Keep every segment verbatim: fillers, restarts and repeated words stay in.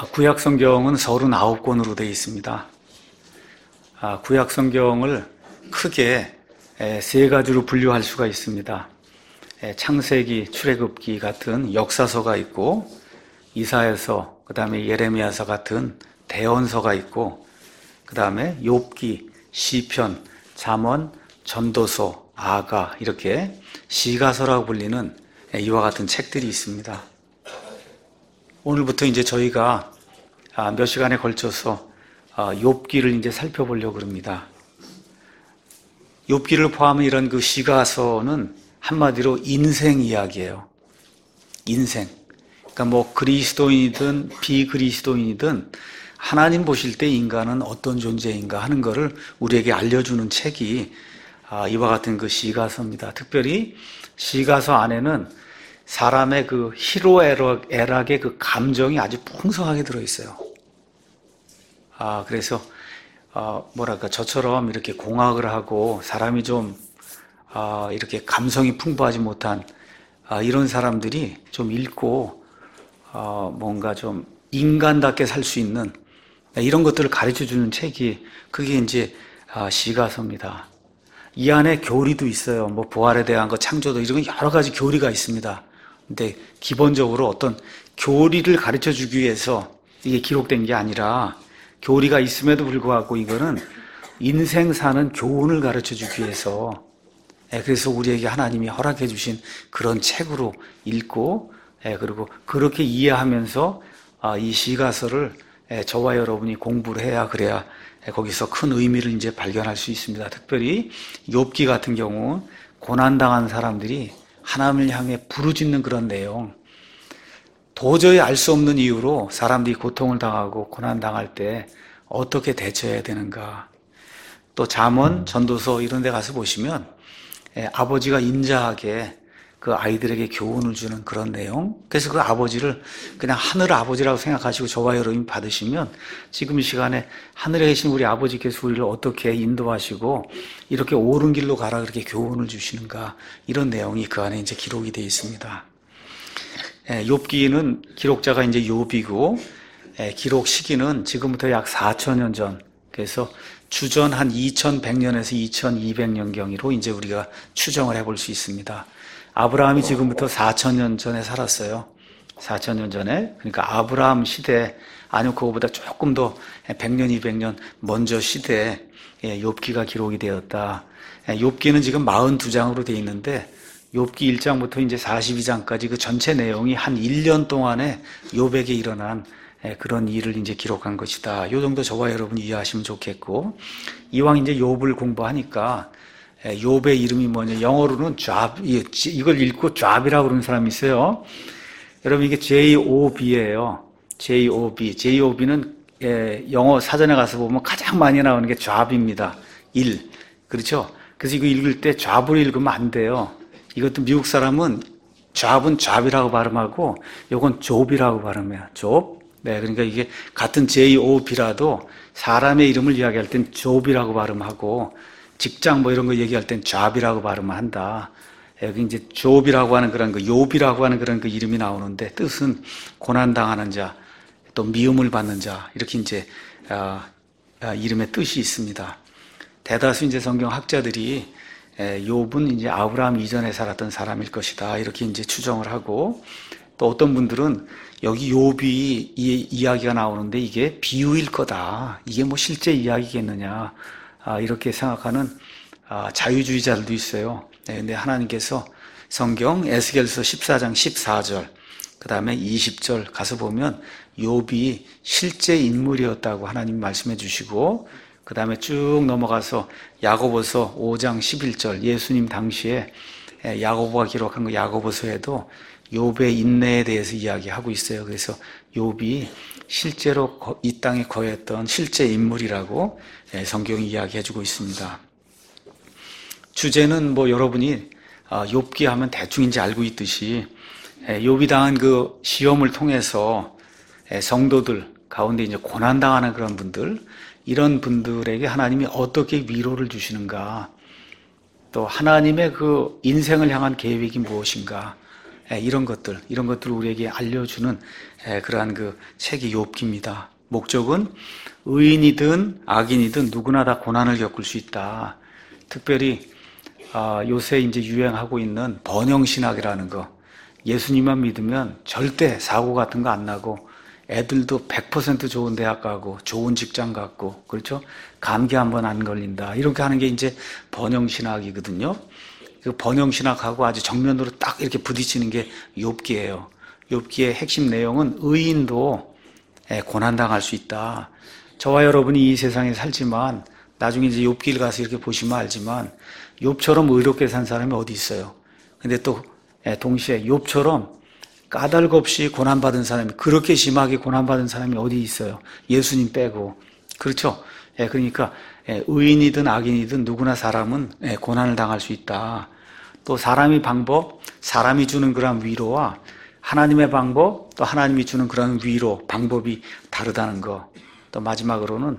구약 성경은 서른아홉 권으로 되어 있습니다. 구약 성경을 크게 세 가지로 분류할 수가 있습니다. 창세기, 출애굽기 같은 역사서가 있고, 이사야서, 그 다음에 예레미야서 같은 대언서가 있고, 그 다음에 욥기, 시편, 잠언, 전도서, 아가 이렇게 시가서라고 불리는 이와 같은 책들이 있습니다. 오늘부터 이제 저희가 몇 시간에 걸쳐서 욥기를 이제 살펴보려고 합니다. 욥기를 포함한 이런 그 시가서는 한마디로 인생 이야기예요. 인생. 그러니까 뭐 그리스도인이든 비그리스도인이든 하나님 보실 때 인간은 어떤 존재인가 하는 것을 우리에게 알려주는 책이 이와 같은 그 시가서입니다. 특별히 시가서 안에는 사람의 그 희로애락의 그 감정이 아주 풍성하게 들어있어요. 아, 그래서, 어, 뭐랄까, 저처럼 이렇게 공학을 하고 사람이 좀, 아, 이렇게 감성이 풍부하지 못한, 아, 이런 사람들이 좀 읽고, 어, 뭔가 좀 인간답게 살 수 있는 이런 것들을 가르쳐 주는 책이, 그게 이제, 아, 시가서입니다. 이 안에 교리도 있어요. 뭐, 부활에 대한 거, 창조도, 이런 여러 가지 교리가 있습니다. 근데 기본적으로 어떤 교리를 가르쳐 주기 위해서 이게 기록된 게 아니라 교리가 있음에도 불구하고 이거는 인생 사는 교훈을 가르쳐 주기 위해서, 그래서 우리에게 하나님이 허락해 주신 그런 책으로 읽고, 그리고 그렇게 이해하면서 이 시가서를 저와 여러분이 공부를 해야, 그래야 거기서 큰 의미를 이제 발견할 수 있습니다. 특별히 욥기 같은 경우 고난당한 사람들이 하나님을 향해 부르짖는 그런 내용, 도저히 알 수 없는 이유로 사람들이 고통을 당하고 고난당할 때 어떻게 대처해야 되는가. 또 잠언, 전도서 이런 데 가서 보시면 아버지가 인자하게 그 아이들에게 교훈을 주는 그런 내용. 그래서 그 아버지를 그냥 하늘 아버지라고 생각하시고 저와 여러분이 받으시면 지금 이 시간에 하늘에 계신 우리 아버지께서 우리를 어떻게 인도하시고 이렇게 옳은 길로 가라 그렇게 교훈을 주시는가, 이런 내용이 그 안에 이제 기록이 되어 있습니다. 욥기는 기록자가 이제 욥이고, 기록 시기는 지금부터 약 사천 년 전, 그래서 주전 한 이천백 년에서 이천이백 년경으로 이제 우리가 추정을 해볼 수 있습니다. 아브라함이 지금부터 사천 년 전에 살았어요. 사천 년 전에. 그러니까 아브라함 시대, 아니면 그거보다 조금 더 백 년, 이백 년 먼저 시대에 욥기가 기록이 되었다. 욥기는 지금 사십이 장으로 되어 있는데, 욥기 일 장부터 이제 사십이 장까지 그 전체 내용이 한 일 년 동안에 욥에게 일어난 그런 일을 이제 기록한 것이다. 이 정도 저와 여러분이 이해하시면 좋겠고, 이왕 이제 욥을 공부하니까 욥의 이름이 뭐냐, 영어로는 잡, 이걸 읽고 잡이라고 그러는 사람이 있어요. 여러분, 이게 제이 오 비예요. 제이 오 비. 제이 오 비는 영어 사전에 가서 보면 가장 많이 나오는 게 잡입니다. 일. 그렇죠? 그래서 이거 읽을 때 잡을 읽으면 안 돼요. 이것도 미국 사람은 잡은 잡이라고 발음하고 요건 좁이라고 발음해요. 좁. 네, 그러니까 이게 같은 제이 오 비라도 사람의 이름을 이야기할 땐 좁이라고 발음하고, 직장 뭐 이런 거 얘기할 땐 잡이라고 발음을 한다. 여기 이제 좁이라고 하는 그런 그 욥이라고 하는 그런 그 이름이 나오는데, 뜻은 고난당하는 자, 또 미움을 받는 자, 이렇게 이제 아, 아, 이름의 뜻이 있습니다. 대다수 이제 성경 학자들이 욥은 이제 아브라함 이전에 살았던 사람일 것이다, 이렇게 이제 추정을 하고, 또 어떤 분들은 여기 욥이 이 이야기가 나오는데 이게 비유일 거다, 이게 뭐 실제 이야기겠느냐, 아, 이렇게 생각하는 아, 자유주의자들도 있어요. 네, 근데 하나님께서 성경 에스겔서 십사 장 십사 절, 그 다음에 이십 절 가서 보면 욥이 실제 인물이었다고 하나님 말씀해 주시고, 그 다음에 쭉 넘어가서 야고보서 오 장 십일 절, 예수님 당시에 야고보가 기록한 그 야고보서에도 욥의 인내에 대해서 이야기하고 있어요. 그래서 욥이 실제로 이 땅에 거했던 실제 인물이라고 성경이 이야기해주고 있습니다. 주제는 뭐 여러분이 욥기 하면 대충 이제 알고 있듯이, 욥이 당한 그 시험을 통해서 성도들 가운데 이제 고난당하는 그런 분들, 이런 분들에게 하나님이 어떻게 위로를 주시는가, 또 하나님의 그 인생을 향한 계획이 무엇인가, 이런 것들, 이런 것들을 우리에게 알려주는 그러한 그 책이 욥기입니다. 목적은 의인이든 악인이든 누구나 다 고난을 겪을 수 있다. 특별히 요새 이제 유행하고 있는 번영신학이라는 거, 예수님만 믿으면 절대 사고 같은 거 안 나고 애들도 백 퍼센트 좋은 대학 가고 좋은 직장 갖고, 그렇죠? 감기 한번 안 걸린다, 이렇게 하는 게 이제 번영신학이거든요. 그 번영신학하고 아주 정면으로 딱 이렇게 부딪히는 게 욥기예요. 욥기의 핵심 내용은 의인도 고난당할 수 있다. 저와 여러분이 이 세상에 살지만 나중에 이제 욥기를 가서 이렇게 보시면 알지만 욥처럼 의롭게 산 사람이 어디 있어요? 근데 또 동시에 욥처럼 까닭 없이 고난받은 사람이, 그렇게 심하게 고난받은 사람이 어디 있어요? 예수님 빼고. 그렇죠? 그러니까 의인이든 악인이든 누구나 사람은 고난을 당할 수 있다. 또 사람의 방법, 사람이 주는 그런 위로와 하나님의 방법, 또 하나님이 주는 그런 위로, 방법이 다르다는 거. 또 마지막으로는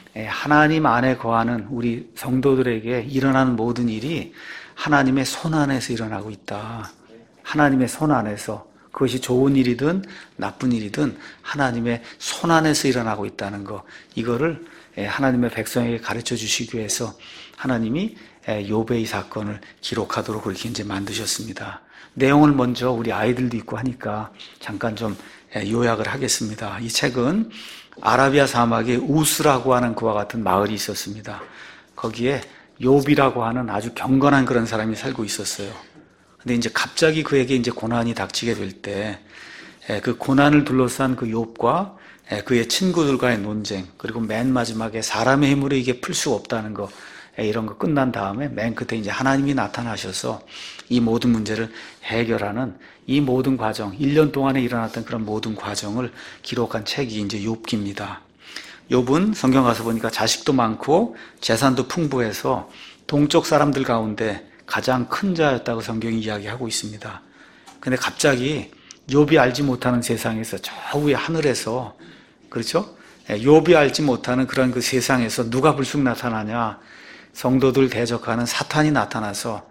하나님 안에 거하는 우리 성도들에게 일어나는 모든 일이 하나님의 손 안에서 일어나고 있다. 하나님의 손 안에서, 그것이 좋은 일이든 나쁜 일이든 하나님의 손 안에서 일어나고 있다는 거, 이거를 하나님의 백성에게 가르쳐 주시기 위해서 하나님이 욥의 사건을 기록하도록 그렇게 이제 만드셨습니다. 내용을 먼저 우리 아이들도 있고 하니까 잠깐 좀 요약을 하겠습니다. 이 책은 아라비아 사막에 우스라고 하는 그와 같은 마을이 있었습니다. 거기에 욥이라고 하는 아주 경건한 그런 사람이 살고 있었어요. 근데 이제 갑자기 그에게 이제 고난이 닥치게 될 때, 그 고난을 둘러싼 그 욥과 그의 친구들과의 논쟁, 그리고 맨 마지막에 사람의 힘으로 이게 풀 수 없다는 거, 이런 거 끝난 다음에 맨 끝에 이제 하나님이 나타나셔서 이 모든 문제를 해결하는 이 모든 과정, 일 년 동안에 일어났던 그런 모든 과정을 기록한 책이 이제 욥기입니다. 욥은 성경 가서 보니까 자식도 많고 재산도 풍부해서 동쪽 사람들 가운데 가장 큰 자였다고 성경이 이야기하고 있습니다. 근데 갑자기 욥이 알지 못하는 세상에서 저 위에 하늘에서, 그렇죠? 욥이 알지 못하는 그런 그 세상에서 누가 불쑥 나타나냐? 성도들 대적하는 사탄이 나타나서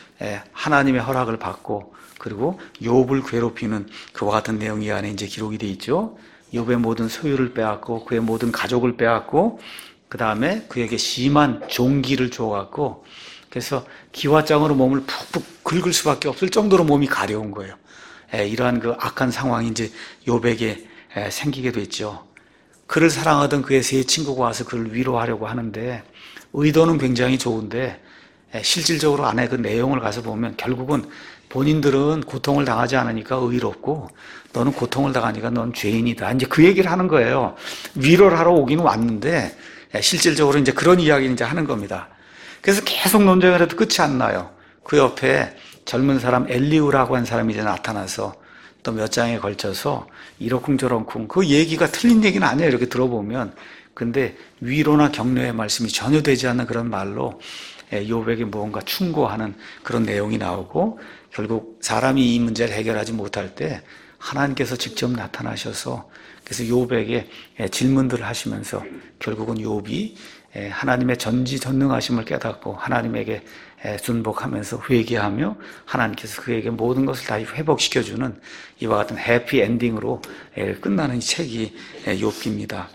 하나님의 허락을 받고, 그리고 욥을 괴롭히는 그와 같은 내용이 안에 이제 기록이 되어 있죠. 욥의 모든 소유를 빼앗고 그의 모든 가족을 빼앗고, 그 다음에 그에게 심한 종기를 주어갖고, 그래서 기와장으로 몸을 푹푹 긁을 수밖에 없을 정도로 몸이 가려운 거예요. 에, 이러한 그 악한 상황이 이제 욥에게 에, 생기게 됐죠. 그를 사랑하던 그의 세 친구가 와서 그를 위로하려고 하는데 의도는 굉장히 좋은데 에, 실질적으로 안에 그 내용을 가서 보면 결국은 본인들은 고통을 당하지 않으니까 의롭고 너는 고통을 당하니까 넌 죄인이다. 이제 그 얘기를 하는 거예요. 위로를 하러 오기는 왔는데 에, 실질적으로 이제 그런 이야기를 이제 하는 겁니다. 그래서 계속 논쟁을 해도 끝이 안 나요. 그 옆에 젊은 사람 엘리우라고 한 사람이 이제 나타나서 또 몇 장에 걸쳐서 이러쿵저러쿵, 그 얘기가 틀린 얘기는 아니에요, 이렇게 들어보면. 근데 위로나 격려의 말씀이 전혀 되지 않는 그런 말로 욥에게 무언가 충고하는 그런 내용이 나오고, 결국 사람이 이 문제를 해결하지 못할 때 하나님께서 직접 나타나셔서 그래서 욥에게 질문들을 하시면서 결국은 욥이 하나님의 전지전능하심을 깨닫고 하나님에게 순복하면서 회개하며 하나님께서 그에게 모든 것을 다 회복시켜주는 이와 같은 해피 엔딩으로 끝나는 이 책이 욥기입니다.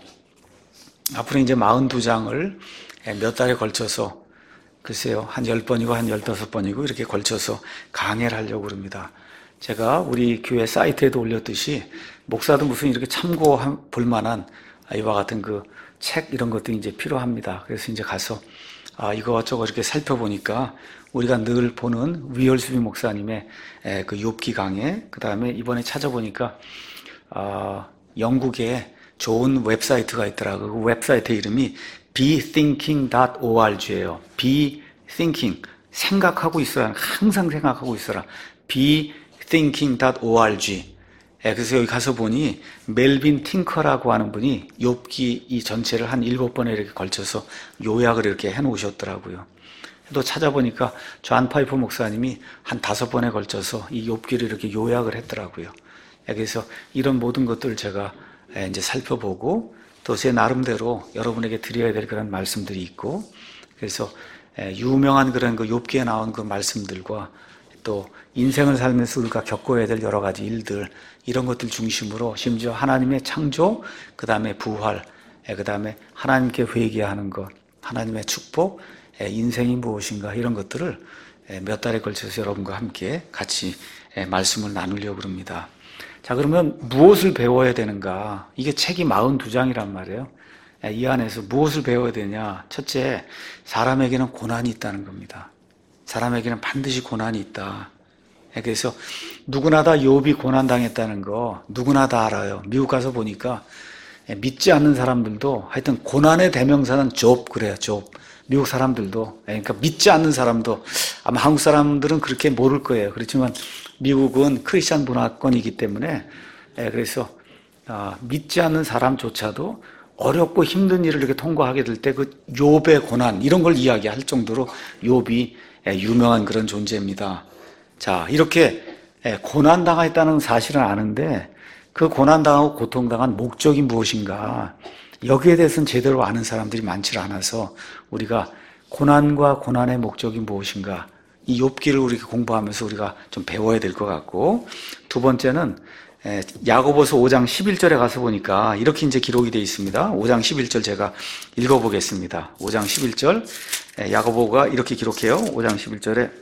앞으로 이제 사십이 장을 몇 달에 걸쳐서, 글쎄요, 한 열 번이고 한 열다섯 번이고 이렇게 걸쳐서 강해를 하려고 합니다. 제가 우리 교회 사이트에도 올렸듯이 목사도 무슨 이렇게 참고 볼 만한 이와 같은 그 책 이런 것들이 이제 필요합니다. 그래서 이제 가서 아, 이거저거 이렇게 살펴보니까 우리가 늘 보는 위얼수비 목사님의 그 욥기 강해, 그 다음에 이번에 찾아보니까 어, 영국에 좋은 웹사이트가 있더라고요. 그 웹사이트 이름이 비띵킹 닷 오알지예요. 비띵킹, 생각하고 있어라. 항상 생각하고 있어라. 비띵킹 닷 오알지. 예, 그래서 여기 가서 보니 멜빈 팅커라고 하는 분이 욥기 이 전체를 한 일곱 번에 이렇게 걸쳐서 요약을 이렇게 해놓으셨더라고요. 또 찾아보니까 존 파이퍼 목사님이 한 다섯 번에 걸쳐서 이 욥기를 이렇게 요약을 했더라고요. 예, 그래서 이런 모든 것들을 제가 이제 살펴보고 또 제 나름대로 여러분에게 드려야 될 그런 말씀들이 있고, 그래서 유명한 그런 그 욥기에 나온 그 말씀들과 또 인생을 살면서 우리가 겪어야 될 여러 가지 일들, 이런 것들 중심으로 심지어 하나님의 창조, 그 다음에 부활, 그 다음에 하나님께 회개하는 것, 하나님의 축복, 인생이 무엇인가, 이런 것들을 몇 달에 걸쳐서 여러분과 함께 같이 말씀을 나누려고 합니다. 자, 그러면 무엇을 배워야 되는가? 이게 책이 사십이 장이란 말이에요. 이 안에서 무엇을 배워야 되냐? 첫째, 사람에게는 고난이 있다는 겁니다. 사람에게는 반드시 고난이 있다. 그래서 누구나 다 욥이 고난당했다는 거 누구나 다 알아요. 미국 가서 보니까 믿지 않는 사람들도 하여튼 고난의 대명사는 욥 그래요. 욥. 미국 사람들도, 그러니까 믿지 않는 사람도, 아마 한국 사람들은 그렇게 모를 거예요. 그렇지만 미국은 크리스찬 문화권이기 때문에, 그래서 믿지 않는 사람조차도 어렵고 힘든 일을 이렇게 통과하게 될 때 그 욥의 고난, 이런 걸 이야기할 정도로 욥이 유명한 그런 존재입니다. 자, 이렇게 고난당했다는 사실은 아는데 그 고난당하고 고통당한 목적이 무엇인가, 여기에 대해서는 제대로 아는 사람들이 많지 않아서 우리가 고난과 고난의 목적이 무엇인가, 이 욥기를 우리가 공부하면서 우리가 좀 배워야 될 것 같고, 두 번째는 야고보서 오 장 십일 절에 가서 보니까 이렇게 이제 기록이 되어 있습니다. 오 장 십일 절 제가 읽어보겠습니다. 오 장 십일 절 야고보가 이렇게 기록해요. 오 장 십일 절에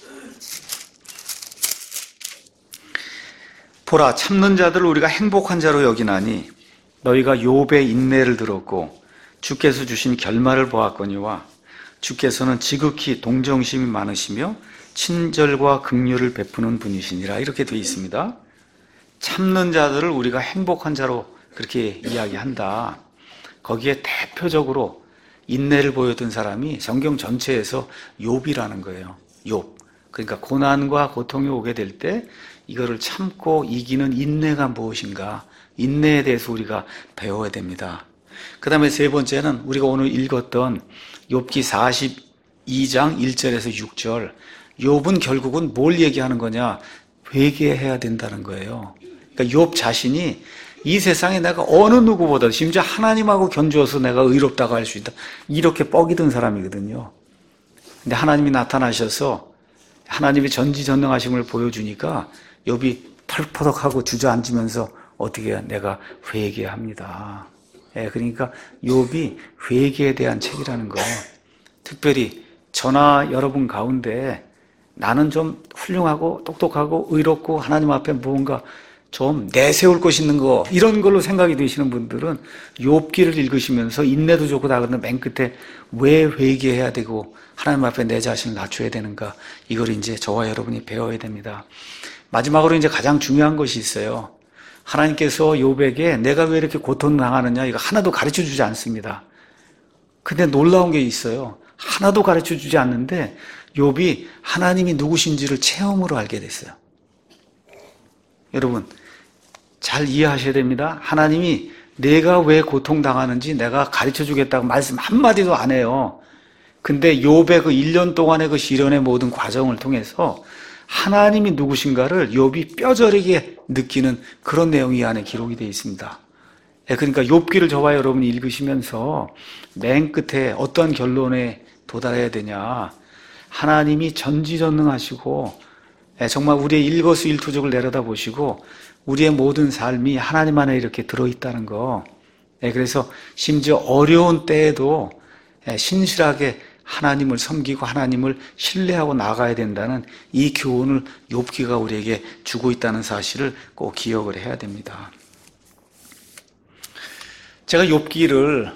보라, 참는 자들을 우리가 행복한 자로 여기나니 너희가 욥의 인내를 들었고 주께서 주신 결말을 보았거니와 주께서는 지극히 동정심이 많으시며 친절과 긍휼을 베푸는 분이시니라. 이렇게 되어 있습니다. 참는 자들을 우리가 행복한 자로 그렇게 이야기한다. 거기에 대표적으로 인내를 보였던 사람이 성경 전체에서 욥이라는 거예요. 욥. 그러니까 고난과 고통이 오게 될 때 이거를 참고 이기는 인내가 무엇인가, 인내에 대해서 우리가 배워야 됩니다. 그 다음에 세 번째는 우리가 오늘 읽었던 욥기 사십이 장 일 절에서 육 절, 욥은 결국은 뭘 얘기하는 거냐, 회개해야 된다는 거예요. 그러니까 욥 자신이 이 세상에 내가 어느 누구보다, 심지어 하나님하고 견주어서 내가 의롭다고 할 수 있다, 이렇게 뻑이 든 사람이거든요. 근데 하나님이 나타나셔서 하나님의 전지전능하심을 보여주니까 욥이 털퍼덕하고 주저앉으면서 어떻게 해야, 내가 회개합니다. 예, 그러니까 욥이 회개에 대한 책이라는 거. 특별히 저나 여러분 가운데 나는 좀 훌륭하고 똑똑하고 의롭고 하나님 앞에 무언가 좀 내세울 것 있는 거, 이런 걸로 생각이 되시는 분들은 욥기를 읽으시면서 인내도 좋고 다 그러는데 맨 끝에 왜 회개해야 되고 하나님 앞에 내 자신을 낮춰야 되는가, 이걸 이제 저와 여러분이 배워야 됩니다. 마지막으로 이제 가장 중요한 것이 있어요. 하나님께서 욥에게 내가 왜 이렇게 고통당하느냐, 이거 하나도 가르쳐 주지 않습니다. 근데 놀라운 게 있어요. 하나도 가르쳐 주지 않는데 욥이 하나님이 누구신지를 체험으로 알게 됐어요. 여러분 잘 이해하셔야 됩니다. 하나님이 내가 왜 고통당하는지 내가 가르쳐 주겠다고 말씀 한마디도 안 해요. 근데 욥의 그 일 년 동안의 그 시련의 모든 과정을 통해서 하나님이 누구신가를 욥이 뼈저리게 느끼는 그런 내용이 이 안에 기록이 되어 있습니다. 그러니까 욥기를 저와 여러분이 읽으시면서 맨 끝에 어떤 결론에 도달해야 되냐, 하나님이 전지전능하시고 정말 우리의 일거수일투족을 내려다보시고 우리의 모든 삶이 하나님 안에 이렇게 들어있다는 거. 그래서 심지어 어려운 때에도 신실하게 하나님을 섬기고 하나님을 신뢰하고 나가야 된다는 이 교훈을 욥기가 우리에게 주고 있다는 사실을 꼭 기억을 해야 됩니다. 제가 욥기를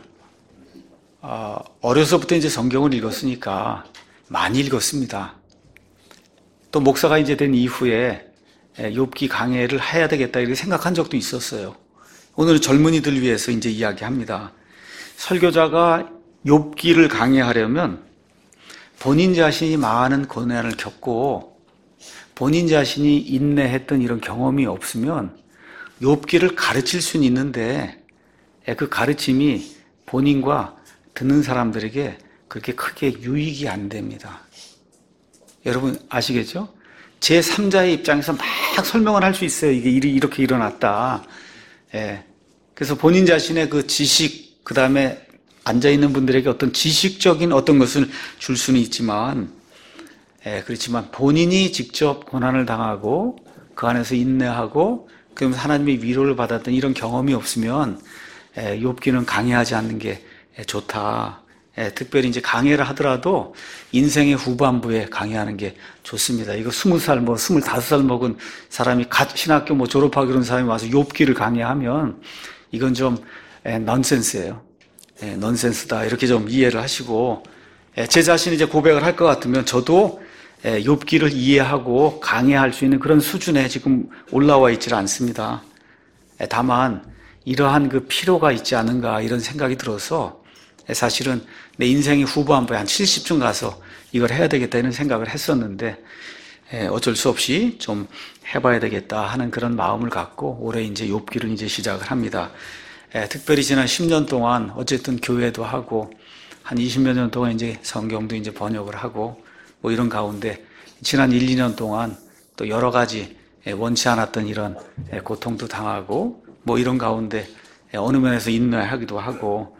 어려서부터 이제 성경을 읽었으니까 많이 읽었습니다. 또 목사가 이제 된 이후에 욥기 강해를 해야 되겠다 이렇게 생각한 적도 있었어요. 오늘은 젊은이들 위해서 이제 이야기합니다. 설교자가 욥기를 강해하려면 본인 자신이 많은 고난을 겪고 본인 자신이 인내했던 이런 경험이 없으면 욥기를 가르칠 수는 있는데 그 가르침이 본인과 듣는 사람들에게 그렇게 크게 유익이 안 됩니다. 여러분 아시겠죠? 제삼자의 입장에서 막 설명을 할 수 있어요. 이게 이렇게 일어났다. 예. 그래서 본인 자신의 그 지식, 그 다음에 앉아있는 분들에게 어떤 지식적인 어떤 것을 줄 수는 있지만, 예, 그렇지만 본인이 직접 고난을 당하고 그 안에서 인내하고 그러면 하나님의 위로를 받았던 이런 경험이 없으면 예, 욥기는 강해하지 않는 게 예, 좋다. 예, 특별히 이제 강해를 하더라도 인생의 후반부에 강해하는 게 좋습니다. 이거 스무 살, 뭐 스물다섯 살 먹은 사람이 갓 신학교 뭐 졸업하고 그런 사람이 와서 욥기를 강해하면 이건 좀 예, 넌센스예요. 예, 넌센스다. 이렇게 좀 이해를 하시고 예, 제 자신이 이제 고백을 할 것 같으면 저도 예, 욥기를 이해하고 강해할 수 있는 그런 수준에 지금 올라와 있질 않습니다. 예, 다만 이러한 그 필요가 있지 않은가 이런 생각이 들어서 예, 사실은 내 인생의 후반부에 한 칠십쯤 가서 이걸 해야 되겠다 이런 생각을 했었는데 예, 어쩔 수 없이 좀 해봐야 되겠다 하는 그런 마음을 갖고 올해 이제 욥기를 이제 시작을 합니다. 예, 특별히 지난 십 년 동안 어쨌든 교회도 하고 한 이십여 년 동안 이제 성경도 이제 번역을 하고 뭐 이런 가운데 지난 일, 이 년 동안 또 여러 가지 원치 않았던 이런 고통도 당하고 뭐 이런 가운데 어느 면에서 인내하기도 하고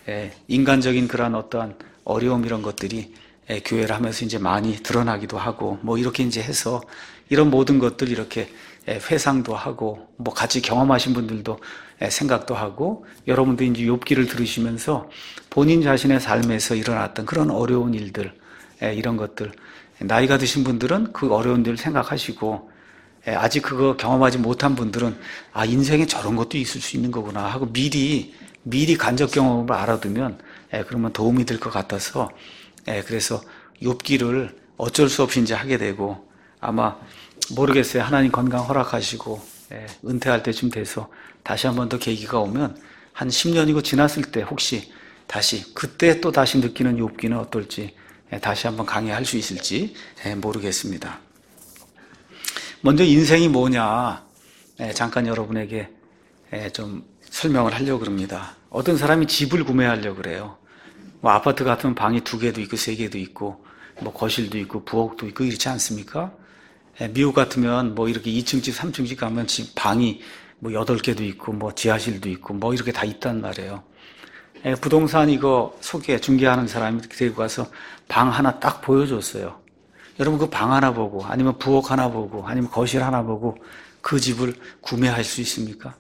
인간적인 그런 어떠한 어려움 이런 것들이 교회를 하면서 이제 많이 드러나기도 하고 뭐 이렇게 이제 해서 이런 모든 것들 이렇게 회상도 하고 뭐 같이 경험하신 분들도 생각도 하고 여러분도 이제 욥기를 들으시면서 본인 자신의 삶에서 일어났던 그런 어려운 일들 이런 것들 나이가 드신 분들은 그 어려운 일을 생각하시고 아직 그거 경험하지 못한 분들은 아 인생에 저런 것도 있을 수 있는 거구나 하고 미리 미리 간접 경험을 알아두면 그러면 도움이 될 것 같아서 그래서 욥기를 어쩔 수 없이 이제 하게 되고 아마 모르겠어요. 하나님 건강 허락하시고 은퇴할 때쯤 돼서 다시 한 번 더 계기가 오면 한 십 년이고 지났을 때 혹시 다시 그때 또 다시 느끼는 욥기는 어떨지 다시 한번 강의할 수 있을지 모르겠습니다. 먼저 인생이 뭐냐 잠깐 여러분에게 좀 설명을 하려고 합니다. 어떤 사람이 집을 구매하려고 그래요. 뭐 아파트 같으면 방이 두 개도 있고 세 개도 있고 뭐 거실도 있고 부엌도 있고 이렇지 않습니까? 미국 같으면 뭐 이렇게 이 층 집, 삼 층 집 가면 집 방이 뭐 여덟 개도 있고 뭐 지하실도 있고 뭐 이렇게 다 있단 말이에요. 부동산 이거 소개 중개하는 사람이 데리고 가서 방 하나 딱 보여줬어요. 여러분 그 방 하나 보고 아니면 부엌 하나 보고 아니면 거실 하나 보고 그 집을 구매할 수 있습니까?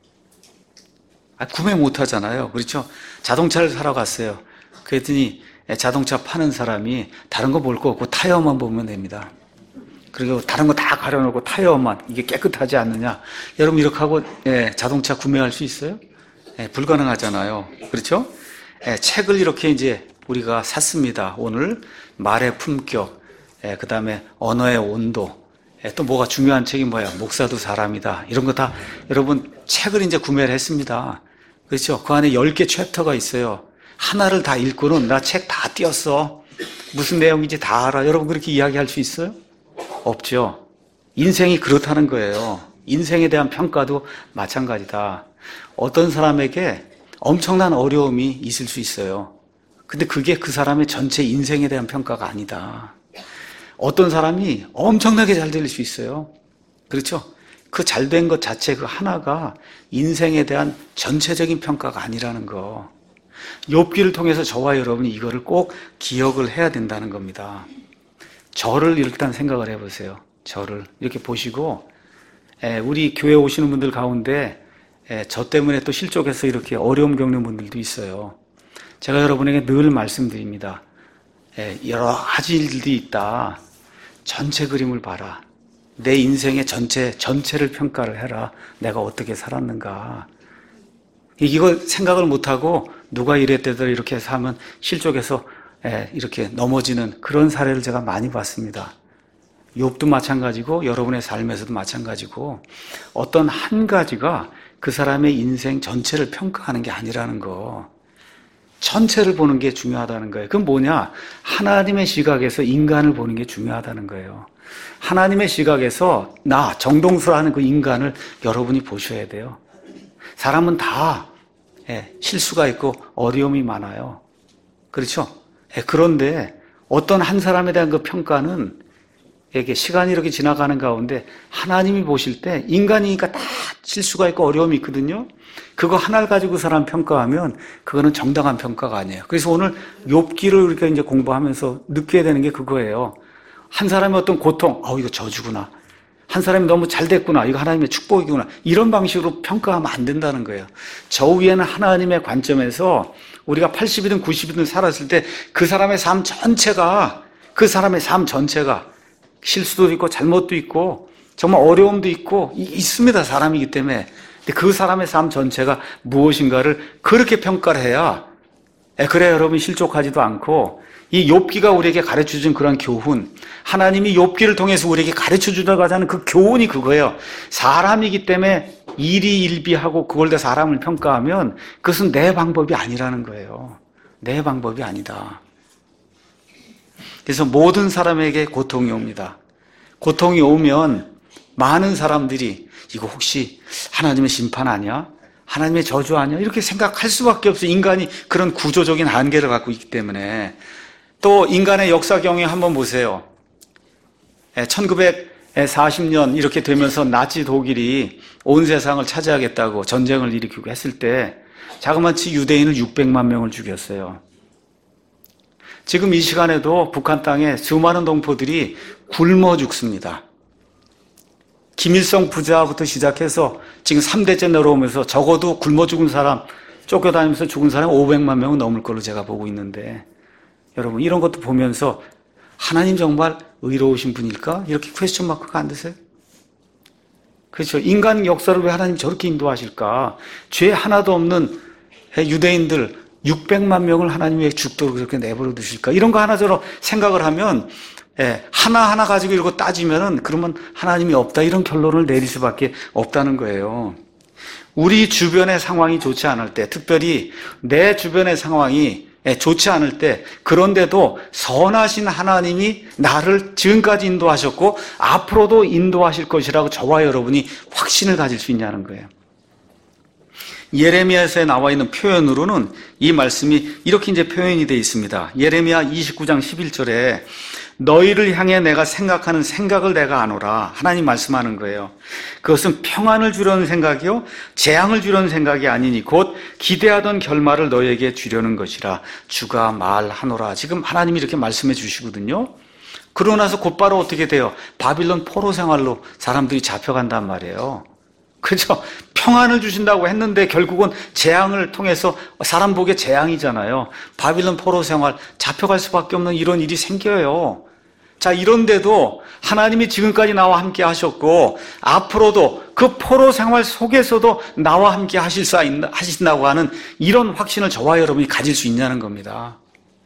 아, 구매 못 하잖아요. 그렇죠? 자동차를 사러 갔어요. 그랬더니 자동차 파는 사람이 다른 거 볼 거 없고 타이어만 보면 됩니다. 그리고 다른 거 다 가려놓고 타이어만 이게 깨끗하지 않느냐. 여러분 이렇게 하고 예, 자동차 구매할 수 있어요? 예, 불가능하잖아요. 그렇죠? 예, 책을 이렇게 이제 우리가 샀습니다. 오늘 말의 품격, 예, 그 다음에 언어의 온도, 예, 또 뭐가 중요한 책이 뭐야? 목사도 사람이다. 이런 거 다 여러분 책을 이제 구매를 했습니다. 그렇죠? 그 안에 열 개 챕터가 있어요. 하나를 다 읽고는 나 책 다 띄었어. 무슨 내용인지 다 알아. 여러분 그렇게 이야기할 수 있어요? 없죠. 인생이 그렇다는 거예요. 인생에 대한 평가도 마찬가지다. 어떤 사람에게 엄청난 어려움이 있을 수 있어요. 근데 그게 그 사람의 전체 인생에 대한 평가가 아니다. 어떤 사람이 엄청나게 잘 될 수 있어요. 그렇죠? 그 잘된 것 자체 그 하나가 인생에 대한 전체적인 평가가 아니라는 거. 욥기를 통해서 저와 여러분이 이거를 꼭 기억을 해야 된다는 겁니다. 저를 일단 생각을 해보세요. 저를 이렇게 보시고 우리 교회 오시는 분들 가운데 저 때문에 또 실족해서 이렇게 어려움 겪는 분들도 있어요. 제가 여러분에게 늘 말씀드립니다. 여러 가지 일들이 있다. 전체 그림을 봐라. 내 인생의 전체, 전체를 평가를 해라. 내가 어떻게 살았는가. 이걸 생각을 못하고 누가 이랬대더라 이렇게 해서 하면 실족해서 이렇게 넘어지는 그런 사례를 제가 많이 봤습니다. 욥도 마찬가지고 여러분의 삶에서도 마찬가지고 어떤 한 가지가 그 사람의 인생 전체를 평가하는 게 아니라는 거. 전체를 보는 게 중요하다는 거예요. 그건 뭐냐? 하나님의 시각에서 인간을 보는 게 중요하다는 거예요. 하나님의 시각에서 나 정동수라는 그 인간을 여러분이 보셔야 돼요. 사람은 다 실수가 있고 어려움이 많아요. 그렇죠? 그런데 어떤 한 사람에 대한 그 평가는 이게 시간이 이렇게 지나가는 가운데 하나님이 보실 때 인간이니까 다 실수가 있고 어려움이 있거든요. 그거 하나를 가지고 사람 평가하면 그거는 정당한 평가가 아니에요. 그래서 오늘 욥기를 우리가 이제 공부하면서 느껴야 되는 게 그거예요. 한 사람의 어떤 고통, 아, 이거 저주구나. 한 사람이 너무 잘 됐구나. 이거 하나님의 축복이구나. 이런 방식으로 평가하면 안 된다는 거예요. 저 위에는 하나님의 관점에서 우리가 팔십이든 구십이든 살았을 때 그 사람의 삶 전체가, 그 사람의 삶 전체가 실수도 있고 잘못도 있고 정말 어려움도 있고 있습니다. 사람이기 때문에. 근데 그 사람의 삶 전체가 무엇인가를 그렇게 평가를 해야, 그래야 여러분 실족하지도 않고, 이 욥기가 우리에게 가르쳐준 그런 교훈, 하나님이 욥기를 통해서 우리에게 가르쳐주다가자는 그 교훈이 그거예요. 사람이기 때문에 일희일비하고 그걸 다 사람을 평가하면 그것은 내 방법이 아니라는 거예요. 내 방법이 아니다. 그래서 모든 사람에게 고통이 옵니다. 고통이 오면 많은 사람들이 이거 혹시 하나님의 심판 아니야? 하나님의 저주 아니야? 이렇게 생각할 수밖에 없어요. 인간이 그런 구조적인 한계를 갖고 있기 때문에. 또 인간의 역사 경에 한번 보세요. 천구백사십 년 이렇게 되면서 나치 독일이 온 세상을 차지하겠다고 전쟁을 일으키고 했을 때 자그마치 유대인을 육백만 명을 죽였어요. 지금 이 시간에도 북한 땅에 수많은 동포들이 굶어 죽습니다. 김일성 부자부터 시작해서 지금 삼 대째 내려오면서 적어도 굶어 죽은 사람, 쫓겨다니면서 죽은 사람 오백만 명은 넘을 걸로 제가 보고 있는데, 여러분 이런 것도 보면서 하나님 정말 의로우신 분일까? 이렇게 퀘스천 마크가 안 드세요? 그렇죠. 인간 역사를 왜 하나님 저렇게 인도하실까? 죄 하나도 없는 유대인들 육백만 명을 하나님 왜 죽도록 그렇게 내버려 두실까? 이런 거 하나저나 생각을 하면, 예, 하나하나 가지고 이러고 따지면은 그러면 하나님이 없다, 이런 결론을 내릴 수밖에 없다는 거예요. 우리 주변의 상황이 좋지 않을 때, 특별히 내 주변의 상황이 좋지 않을 때, 그런데도 선하신 하나님이 나를 지금까지 인도하셨고 앞으로도 인도하실 것이라고 저와 여러분이 확신을 가질 수 있냐는 거예요. 예레미야서에 나와 있는 표현으로는 이 말씀이 이렇게 이제 표현이 되어 있습니다. 예레미야 이십구 장 십일 절에 너희를 향해 내가 생각하는 생각을 내가 아노라. 하나님 말씀하는 거예요. 그것은 평안을 주려는 생각이요 재앙을 주려는 생각이 아니니 곧 기대하던 결말을 너희에게 주려는 것이라 주가 말하노라. 지금 하나님이 이렇게 말씀해 주시거든요. 그러고 나서 곧바로 어떻게 돼요? 바빌론 포로 생활로 사람들이 잡혀간단 말이에요. 그렇죠? 평안을 주신다고 했는데 결국은 재앙을 통해서, 사람 보기에 재앙이잖아요. 바빌론 포로 생활, 잡혀갈 수밖에 없는 이런 일이 생겨요. 자, 이런데도 하나님이 지금까지 나와 함께 하셨고 앞으로도 그 포로 생활 속에서도 나와 함께 하실 수 있나, 하신다고 하는 이런 확신을 저와 여러분이 가질 수 있냐는 겁니다.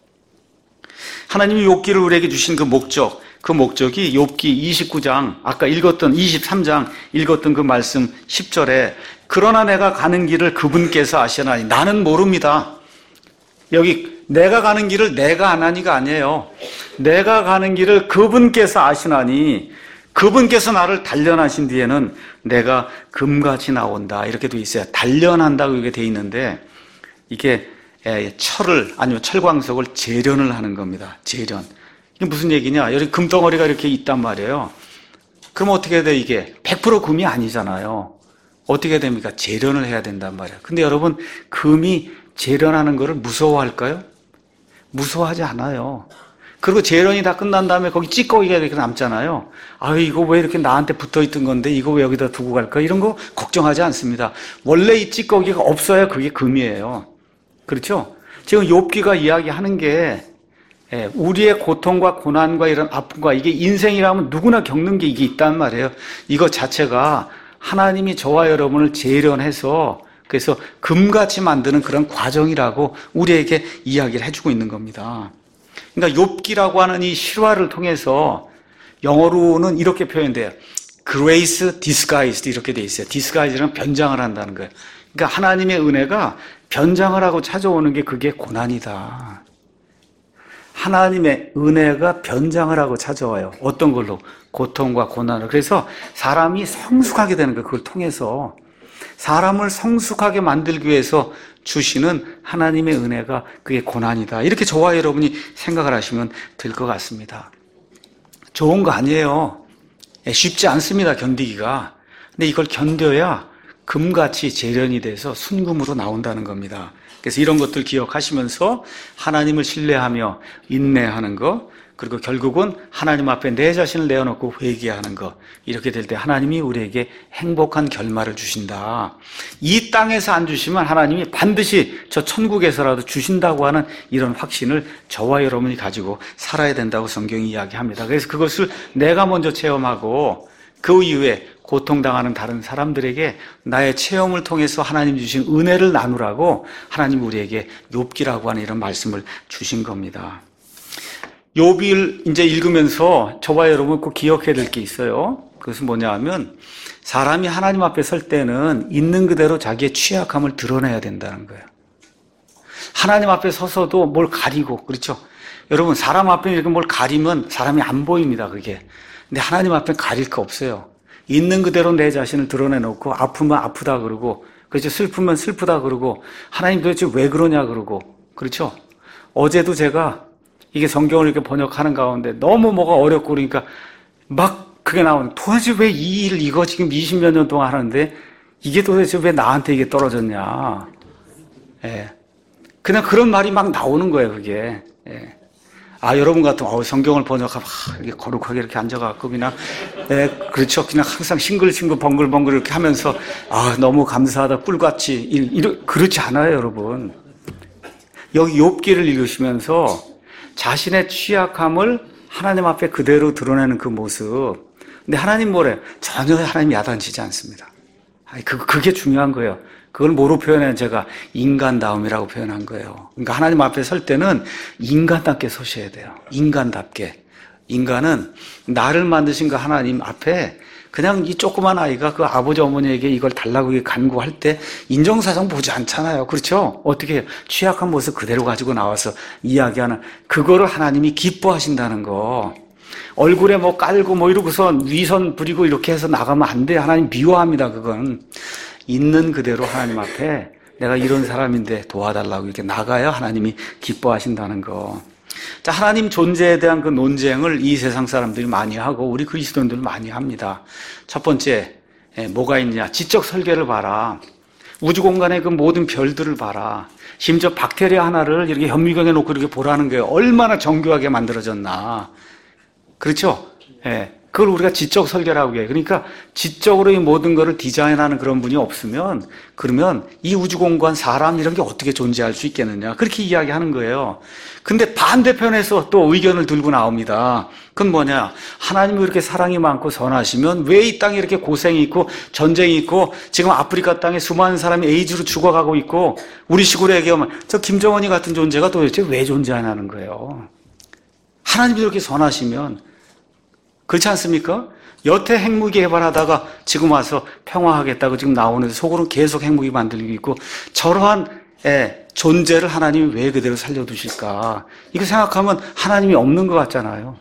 하나님이 욥기를 우리에게 주신 그 목적, 그 목적이 욥기 이십구 장, 아까 읽었던 이십삼 장 읽었던 그 말씀 십 절에 그러나 내가 가는 길을 그분께서 아시나니 나는 모릅니다. 여기 내가 가는 길을 내가 아나니가 아니에요. 내가 가는 길을 그분께서 아시나니 그분께서 나를 단련하신 뒤에는 내가 금같이 나온다. 이렇게 돼 있어요. 단련한다고 이렇게 돼 있는데 이게 철을, 아니면 철광석을 재련을 하는 겁니다. 재련. 이게 무슨 얘기냐? 여기 금덩어리가 이렇게 있단 말이에요. 그럼 어떻게 돼, 이게? 백 퍼센트 금이 아니잖아요. 어떻게 됩니까? 재련을 해야 된단 말이에요. 근데 여러분, 금이 재련하는 거를 무서워할까요? 무서워하지 않아요. 그리고 재련이 다 끝난 다음에 거기 찌꺼기가 이렇게 남잖아요. 아, 이거 왜 이렇게 나한테 붙어 있던 건데 이거 왜 여기다 두고 갈까? 이런 거 걱정하지 않습니다. 원래 이 찌꺼기가 없어야 그게 금이에요. 그렇죠? 지금 욥기가 이야기하는 게 우리의 고통과 고난과 이런 아픔과 이게 인생이라면 누구나 겪는 게 이게 있단 말이에요. 이거 자체가 하나님이 저와 여러분을 재련해서 그래서 금같이 만드는 그런 과정이라고 우리에게 이야기를 해주고 있는 겁니다. 그러니까 욥기라고 하는 이 실화를 통해서 영어로는 이렇게 표현돼요. Grace disguised 이렇게 돼 있어요. disguise는 변장을 한다는 거예요. 그러니까 하나님의 은혜가 변장을 하고 찾아오는 게 그게 고난이다. 하나님의 은혜가 변장을 하고 찾아와요. 어떤 걸로? 고통과 고난을. 그래서 사람이 성숙하게 되는 거예요. 그걸 통해서. 사람을 성숙하게 만들기 위해서 주시는 하나님의 은혜가 그게 고난이다. 이렇게 저와 여러분이 생각을 하시면 될 것 같습니다. 좋은 거 아니에요. 쉽지 않습니다. 견디기가. 근데 이걸 견뎌야 금같이 재련이 돼서 순금으로 나온다는 겁니다. 그래서 이런 것들 기억하시면서 하나님을 신뢰하며 인내하는 것, 그리고 결국은 하나님 앞에 내 자신을 내어놓고 회개하는 것. 이렇게 될 때 하나님이 우리에게 행복한 결말을 주신다. 이 땅에서 안 주시면 하나님이 반드시 저 천국에서라도 주신다고 하는 이런 확신을 저와 여러분이 가지고 살아야 된다고 성경이 이야기합니다. 그래서 그것을 내가 먼저 체험하고 그 이후에 고통당하는 다른 사람들에게 나의 체험을 통해서 하나님 주신 은혜를 나누라고 하나님 우리에게 욥기라고 하는 이런 말씀을 주신 겁니다. 욥기를 이제 읽으면서 저와 여러분 꼭 기억해야 될 게 있어요. 그것은 뭐냐 하면 사람이 하나님 앞에 설 때는 있는 그대로 자기의 취약함을 드러내야 된다는 거예요. 하나님 앞에 서서도 뭘 가리고, 그렇죠? 여러분, 사람 앞에 이렇게 뭘 가리면 사람이 안 보입니다, 그게. 근데 하나님 앞에 가릴 거 없어요. 있는 그대로 내 자신을 드러내놓고 아프면 아프다 그러고, 그렇죠? 슬프면 슬프다 그러고, 하나님 도대체 왜 그러냐 그러고, 그렇죠? 어제도 제가 이게 성경을 이렇게 번역하는 가운데 너무 뭐가 어렵고 그러니까 막 그게 나오는, 도대체 왜 이 일을 이거 지금 이십몇 년 동안 하는데 이게 도대체 왜 나한테 이게 떨어졌냐. 예. 그냥 그런 말이 막 나오는 거예요, 그게. 예. 아, 여러분 같으면, 어, 성경을 번역하면, 아, 이렇게 거룩하게 이렇게 앉아갖고, 그냥, 예, 그렇죠. 그냥 항상 싱글싱글 벙글벙글 이렇게 하면서, 아, 너무 감사하다, 꿀같이. 이러, 그렇지 않아요, 여러분. 여기 욥기를 읽으시면서 자신의 취약함을 하나님 앞에 그대로 드러내는 그 모습. 근데 하나님 뭐래? 전혀 하나님 야단치지 않습니다. 아니, 그, 그게 중요한 거예요. 그걸 뭐로 표현해요? 제가 인간다움이라고 표현한 거예요. 그러니까 하나님 앞에 설 때는 인간답게 서셔야 돼요. 인간답게. 인간은 나를 만드신 그 하나님 앞에 그냥 이 조그만 아이가 그 아버지 어머니에게 이걸 달라고 간구할 때 인정사정 보지 않잖아요. 그렇죠? 어떻게 해요? 취약한 모습 그대로 가지고 나와서 이야기하는, 그거를 하나님이 기뻐하신다는 거. 얼굴에 뭐 깔고 뭐 이러고서 위선 부리고 이렇게 해서 나가면 안 돼. 하나님 미워합니다, 그건. 있는 그대로 하나님 앞에 내가 이런 사람인데 도와달라고 이렇게 나가야 하나님이 기뻐하신다는 거. 자, 하나님 존재에 대한 그 논쟁을 이 세상 사람들이 많이 하고 우리 그리스도인들 많이 합니다. 첫 번째, 예, 뭐가 있냐? 지적 설계를 봐라. 우주 공간의 그 모든 별들을 봐라. 심지어 박테리아 하나를 이렇게 현미경에 놓고 이렇게 보라는 게 얼마나 정교하게 만들어졌나. 그렇죠? 예. 그걸 우리가 지적 설계라고 해요. 그러니까 지적으로 이 모든 것을 디자인하는 그런 분이 없으면, 그러면 이 우주 공간, 사람 이런 게 어떻게 존재할 수 있겠느냐. 그렇게 이야기하는 거예요. 근데 반대편에서 또 의견을 들고 나옵니다. 그건 뭐냐? 하나님이 이렇게 사랑이 많고 선하시면 왜 이 땅에 이렇게 고생이 있고 전쟁이 있고 지금 아프리카 땅에 수많은 사람이 에이즈로 죽어가고 있고 우리 시골에 얘기하면 저 김정은이 같은 존재가 도대체 왜 존재하냐는 거예요. 하나님이 이렇게 선하시면, 그렇지 않습니까? 여태 핵무기 개발하다가 지금 와서 평화하겠다고 지금 나오는데 속으로는 계속 핵무기 만들고 있고, 저러한 예, 존재를 하나님이 왜 그대로 살려두실까? 이거 생각하면 하나님이 없는 것 같잖아요.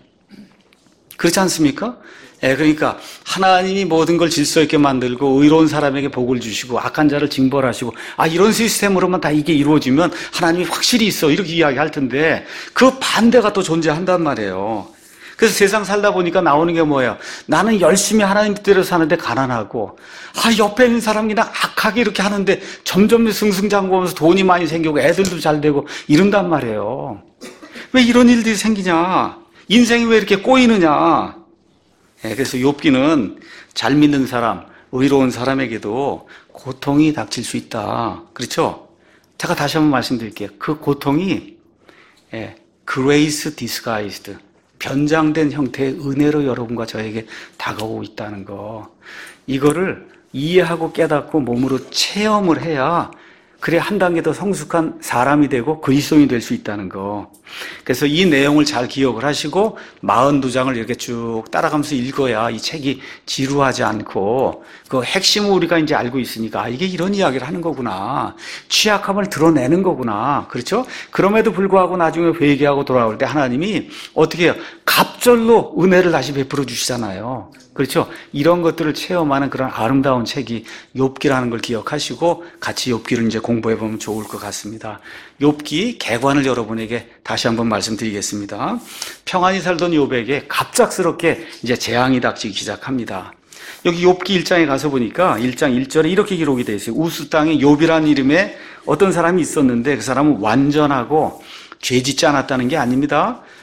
그렇지 않습니까? 예, 그러니까 하나님이 모든 걸 질서 있게 만들고 의로운 사람에게 복을 주시고 악한 자를 징벌하시고, 아, 이런 시스템으로만 다 이게 이루어지면 하나님이 확실히 있어 이렇게 이야기할 텐데 그 반대가 또 존재한단 말이에요. 그래서 세상 살다 보니까 나오는 게 뭐예요? 나는 열심히 하나님 뜻대로 사는데 가난하고, 아, 옆에 있는 사람이 그냥 악하게 이렇게 하는데 점점 승승장구하면서 돈이 많이 생기고 애들도 잘 되고 이런단 말이에요. 왜 이런 일들이 생기냐? 인생이 왜 이렇게 꼬이느냐? 예, 그래서 욥기는 잘 믿는 사람, 의로운 사람에게도 고통이 닥칠 수 있다. 그렇죠? 제가 다시 한번 말씀드릴게요. 그 고통이 예, grace disguised, 변장된 형태의 은혜로 여러분과 저에게 다가오고 있다는 거. 이거를 이해하고 깨닫고 몸으로 체험을 해야, 그래 한 단계 더 성숙한 사람이 되고 그리스도인이 될 수 있다는 거. 그래서 이 내용을 잘 기억을 하시고 사십이 장을 이렇게 쭉 따라가면서 읽어야 이 책이 지루하지 않고, 그 핵심을 우리가 이제 알고 있으니까, 아, 이게 이런 이야기를 하는 거구나. 취약함을 드러내는 거구나. 그렇죠? 그럼에도 불구하고 나중에 회개하고 돌아올 때 하나님이 어떻게 해요? 갑절로 은혜를 다시 베풀어 주시잖아요. 그렇죠? 이런 것들을 체험하는 그런 아름다운 책이 욥기라는 걸 기억하시고 같이 욥기를 이제 공부해 보면 좋을 것 같습니다. 욥기 개관을 여러분에게 다시 한번 말씀드리겠습니다. 평안히 살던 욥에게 갑작스럽게 이제 재앙이 닥치기 시작합니다. 여기 욥기 일 장에 가서 보니까 일 장 일 절에 이렇게 기록이 되어 있어요. 우스 땅에 욥이라는 이름의 어떤 사람이 있었는데 그 사람은 완전하고 죄 짓지 않았다는 게 아닙니다.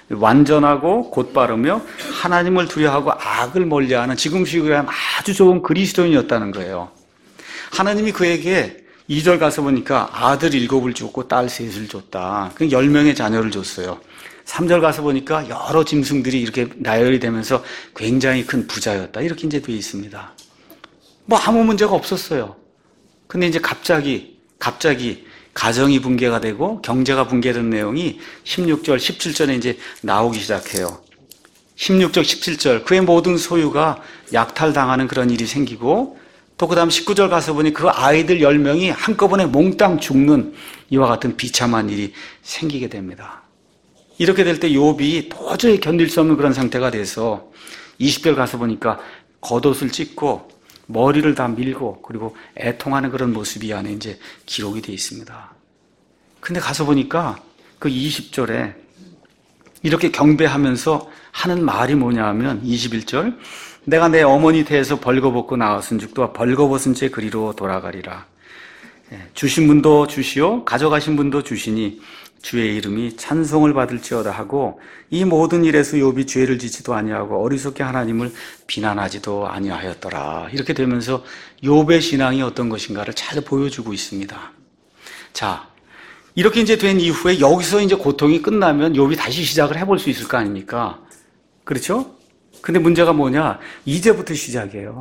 완전하고 곧바르며 하나님을 두려워하고 악을 멀리하는 지금식으로 하면 아주 좋은 그리스도인이었다는 거예요. 하나님이 그에게 이 절 가서 보니까 아들 일곱을 줬고 딸 셋을 줬다. 그 열 명의 자녀를 줬어요. 삼 절 가서 보니까 여러 짐승들이 이렇게 나열이 되면서 굉장히 큰 부자였다. 이렇게 이제 되어 있습니다. 뭐 아무 문제가 없었어요. 근데 이제 갑자기, 갑자기 가정이 붕괴가 되고 경제가 붕괴된 내용이 십육 절, 십칠 절에 이제 나오기 시작해요. 십육 절, 십칠 절, 그의 모든 소유가 약탈당하는 그런 일이 생기고 또 그 다음 십구 절 가서 보니 그 아이들 열 명이 한꺼번에 몽땅 죽는 이와 같은 비참한 일이 생기게 됩니다. 이렇게 될 때 욥이 도저히 견딜 수 없는 그런 상태가 돼서 이십 절 가서 보니까 겉옷을 찢고 머리를 다 밀고 그리고 애통하는 그런 모습이 안에 이제 기록이 되어 있습니다. 근데 가서 보니까 그 이십 절에 이렇게 경배하면서 하는 말이 뭐냐 하면 이십일 절, 내가 내 어머니 태에서 벌거벗고 나왔은 즉 또한 벌거벗은 채 그리로 돌아가리라. 주신 분도 주시오 가져가신 분도 주시니 주의 이름이 찬송을 받을지어다 하고 이 모든 일에서 욥이 죄를 짓지도 아니하고 어리석게 하나님을 비난하지도 아니하였더라. 이렇게 되면서 욥의 신앙이 어떤 것인가를 잘 보여주고 있습니다. 자, 이렇게 이제 된 이후에 여기서 이제 고통이 끝나면 욥이 다시 시작을 해볼 수 있을 거 아닙니까? 그렇죠? 근데 문제가 뭐냐? 이제부터 시작이에요.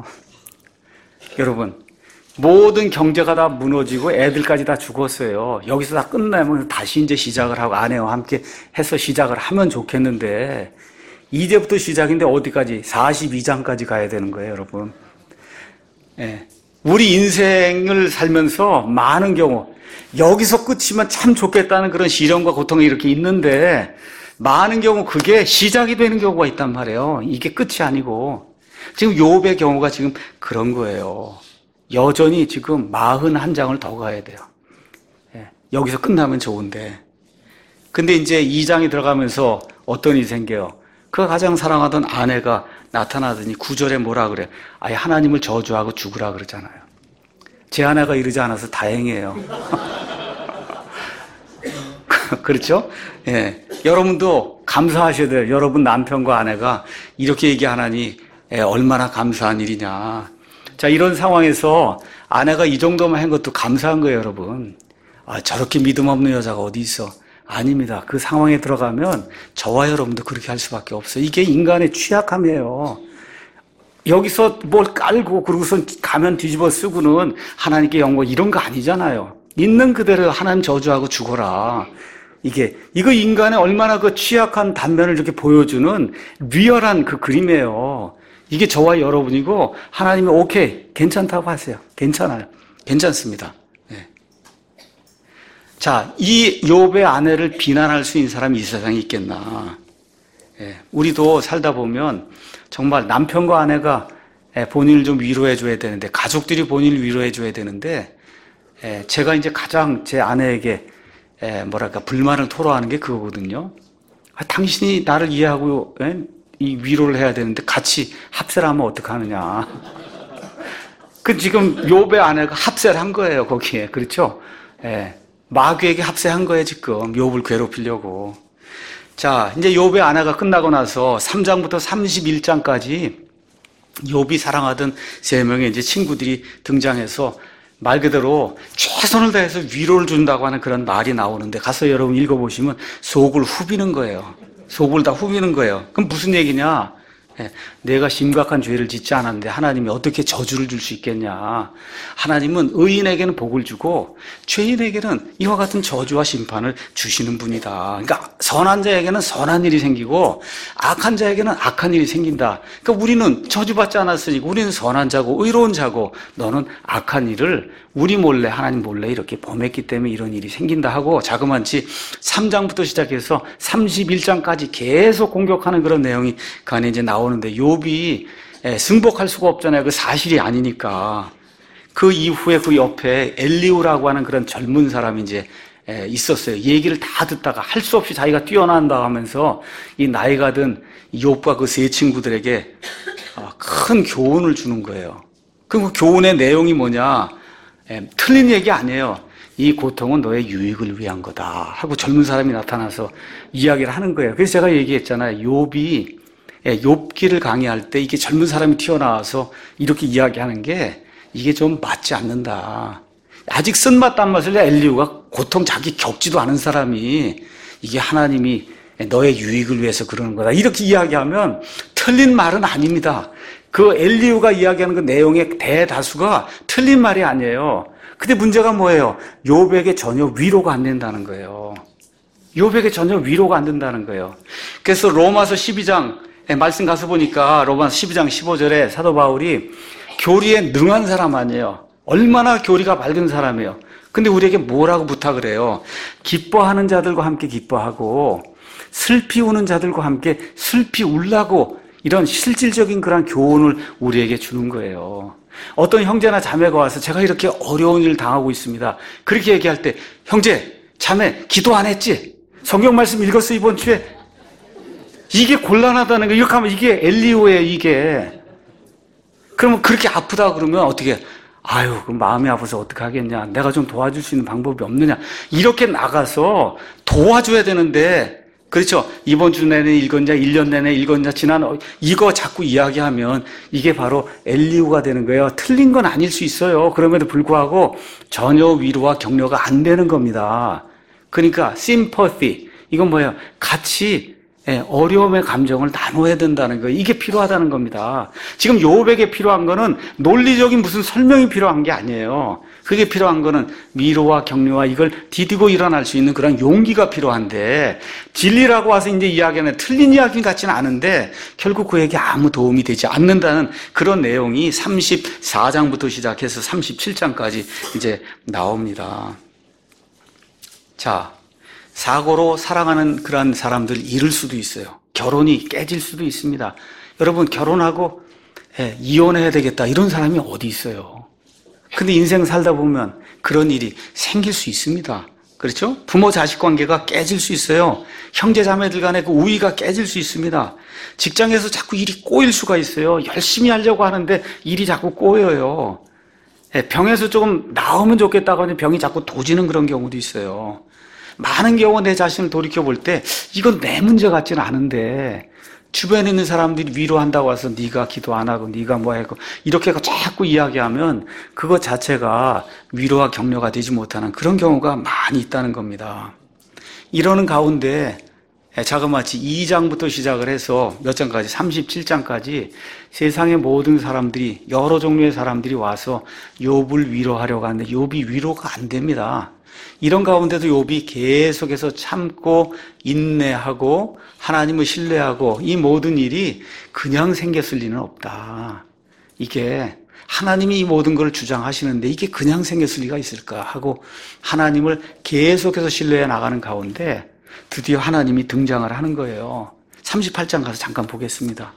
여러분, 모든 경제가 다 무너지고 애들까지 다 죽었어요. 여기서 다 끝나면 다시 이제 시작을 하고 아내와 함께 해서 시작을 하면 좋겠는데 이제부터 시작인데 어디까지? 사십이 장까지 가야 되는 거예요, 여러분. 예. 우리 인생을 살면서 많은 경우 여기서 끝이면 참 좋겠다는 그런 시련과 고통이 이렇게 있는데 많은 경우 그게 시작이 되는 경우가 있단 말이에요. 이게 끝이 아니고 지금 욥의 경우가 지금 그런 거예요. 여전히 지금 사십일 장을 더 가야 돼요. 예, 여기서 끝나면 좋은데. 근데 이제 이 장이 들어가면서 어떤 일이 생겨요? 그가 가장 사랑하던 아내가 나타나더니 구 절에 뭐라 그래? 아예 하나님을 저주하고 죽으라 그러잖아요. 제 아내가 이러지 않아서 다행이에요. 그렇죠? 예. 여러분도 감사하셔야 돼요. 여러분 남편과 아내가 이렇게 얘기하나니 예, 얼마나 감사한 일이냐. 자, 이런 상황에서 아내가 이 정도만 한 것도 감사한 거예요, 여러분. 아, 저렇게 믿음 없는 여자가 어디 있어? 아닙니다. 그 상황에 들어가면 저와 여러분도 그렇게 할 수밖에 없어요. 이게 인간의 취약함이에요. 여기서 뭘 깔고 그러고선 가면 뒤집어 쓰고는 하나님께 영광 이런 거 아니잖아요. 있는 그대로 하나님 저주하고 죽어라. 이게 이거 인간의 얼마나 그 취약한 단면을 이렇게 보여주는 리얼한 그 그림이에요. 이게 저와 여러분이고 하나님이 오케이 괜찮다고 하세요. 괜찮아요. 괜찮습니다. 네. 자, 이 욥의 아내를 비난할 수 있는 사람이 이 세상에 있겠나? 네. 우리도 살다 보면 정말 남편과 아내가 본인을 좀 위로해 줘야 되는데 가족들이 본인을 위로해 줘야 되는데 제가 이제 가장 제 아내에게 뭐랄까 불만을 토로하는 게 그거거든요. 아, 당신이 나를 이해하고 에? 이 위로를 해야 되는데 같이 합세를 하면 어떡하느냐. 그 지금 욥의 아내가 합세를 한 거예요, 거기에. 그렇죠? 예. 마귀에게 합세한 거예요, 지금. 욥을 괴롭히려고. 자, 이제 욥의 아내가 끝나고 나서 삼 장부터 삼십일 장까지 욥이 사랑하던 세 명의 이제 친구들이 등장해서 말 그대로 최선을 다해서 위로를 준다고 하는 그런 말이 나오는데 가서 여러분 읽어보시면 속을 후비는 거예요. 속을 다 후비는 거예요. 그럼 무슨 얘기냐? 예, 내가 심각한 죄를 짓지 않았는데 하나님이 어떻게 저주를 줄 수 있겠냐? 하나님은 의인에게는 복을 주고 죄인에게는 이와 같은 저주와 심판을 주시는 분이다. 그러니까 선한 자에게는 선한 일이 생기고 악한 자에게는 악한 일이 생긴다. 그러니까 우리는 저주받지 않았으니까 우리는 선한 자고 의로운 자고 너는 악한 일을 우리 몰래 하나님 몰래 이렇게 범했기 때문에 이런 일이 생긴다 하고 자그마치 삼 장부터 시작해서 삼십일 장까지 계속 공격하는 그런 내용이 그 안에 이제 나오는데 욥이 승복할 수가 없잖아요. 그 사실이 아니니까. 그 이후에 그 옆에 엘리우라고 하는 그런 젊은 사람이 이제 있었어요. 얘기를 다 듣다가 할 수 없이 자기가 뛰어난다 하면서 이 나이가 든 욥과 그 세 친구들에게 큰 교훈을 주는 거예요. 그럼 그 교훈의 내용이 뭐냐? 예, 틀린 얘기 아니에요. 이 고통은 너의 유익을 위한 거다 하고 젊은 사람이 나타나서 이야기를 하는 거예요. 그래서 제가 얘기했잖아요. 욥이 욥기를 강의할 때 이게 젊은 사람이 튀어나와서 이렇게 이야기하는 게 이게 좀 맞지 않는다. 아직 쓴맛 딴맛을 엘리후가 고통 자기 겪지도 않은 사람이 이게 하나님이 너의 유익을 위해서 그러는 거다. 이렇게 이야기하면 틀린 말은 아닙니다. 그 엘리후가 이야기하는 그 내용의 대다수가 틀린 말이 아니에요. 근데 문제가 뭐예요? 욥에게 전혀 위로가 안 된다는 거예요. 욥에게 전혀 위로가 안 된다는 거예요. 그래서 로마서 십이 장 말씀 가서 보니까 로마서 십이 장 십오 절에 사도 바울이 교리에 능한 사람 아니에요. 얼마나 교리가 맑은 사람이에요. 근데 우리에게 뭐라고 부탁을 해요? 기뻐하는 자들과 함께 기뻐하고 슬피 우는 자들과 함께 슬피 울라고 이런 실질적인 그런 교훈을 우리에게 주는 거예요. 어떤 형제나 자매가 와서 제가 이렇게 어려운 일을 당하고 있습니다. 그렇게 얘기할 때 형제, 자매 기도 안 했지? 성경 말씀 읽었어 이번 주에? 이게 곤란하다는 거. 이렇게 하면 이게 엘리후예요 이게. 그러면 그렇게 아프다 그러면 어떻게 아유 그럼 마음이 아파서 어떻게 하겠냐, 내가 좀 도와줄 수 있는 방법이 없느냐, 이렇게 나가서 도와줘야 되는데, 그렇죠? 이번 주 내내 읽었냐, 일 년 내내 읽었냐, 지난 이거 자꾸 이야기하면 이게 바로 엘리후가 되는 거예요. 틀린 건 아닐 수 있어요. 그럼에도 불구하고 전혀 위로와 격려가 안 되는 겁니다. 그러니까 sympathy, 이건 뭐예요? 같이 어려움의 감정을 나눠야 된다는 거예요. 이게 필요하다는 겁니다. 지금 욥에게 필요한 거는 논리적인 무슨 설명이 필요한 게 아니에요. 그게 필요한 거는 위로와 격려와 이걸 디디고 일어날 수 있는 그런 용기가 필요한데, 진리라고 와서 이제 이야기하는 틀린 이야기 같지는 않은데 결국 그에게 아무 도움이 되지 않는다는 그런 내용이 삼십사 장부터 시작해서 삼십칠 장까지 이제 나옵니다. 자, 사고로 사랑하는 그런 사람들 잃을 수도 있어요. 결혼이 깨질 수도 있습니다. 여러분 결혼하고 예, 이혼해야 되겠다 이런 사람이 어디 있어요. 근데 인생 살다 보면 그런 일이 생길 수 있습니다. 그렇죠? 부모 자식 관계가 깨질 수 있어요. 형제 자매들 간의 그 우위가 깨질 수 있습니다. 직장에서 자꾸 일이 꼬일 수가 있어요. 열심히 하려고 하는데 일이 자꾸 꼬여요. 예, 병에서 조금 나오면 좋겠다고 하는데 병이 자꾸 도지는 그런 경우도 있어요. 많은 경우 내 자신을 돌이켜볼 때 이건 내 문제 같지는 않은데 주변에 있는 사람들이 위로한다고 해서 네가 기도 안 하고 네가 뭐 하고 이렇게 자꾸 이야기하면 그것 자체가 위로와 격려가 되지 못하는 그런 경우가 많이 있다는 겁니다. 이러는 가운데 자그마치 이 장부터 시작을 해서 몇 장까지, 삼십칠 장까지 세상의 모든 사람들이, 여러 종류의 사람들이 와서 욥을 위로하려고 하는데 욥이 위로가 안 됩니다. 이런 가운데도 욥이 계속해서 참고 인내하고 하나님을 신뢰하고 이 모든 일이 그냥 생겼을 리는 없다. 이게 하나님이 이 모든 걸 주장하시는데 이게 그냥 생겼을 리가 있을까 하고 하나님을 계속해서 신뢰해 나가는 가운데 드디어 하나님이 등장을 하는 거예요. 삼십팔 장 가서 잠깐 보겠습니다.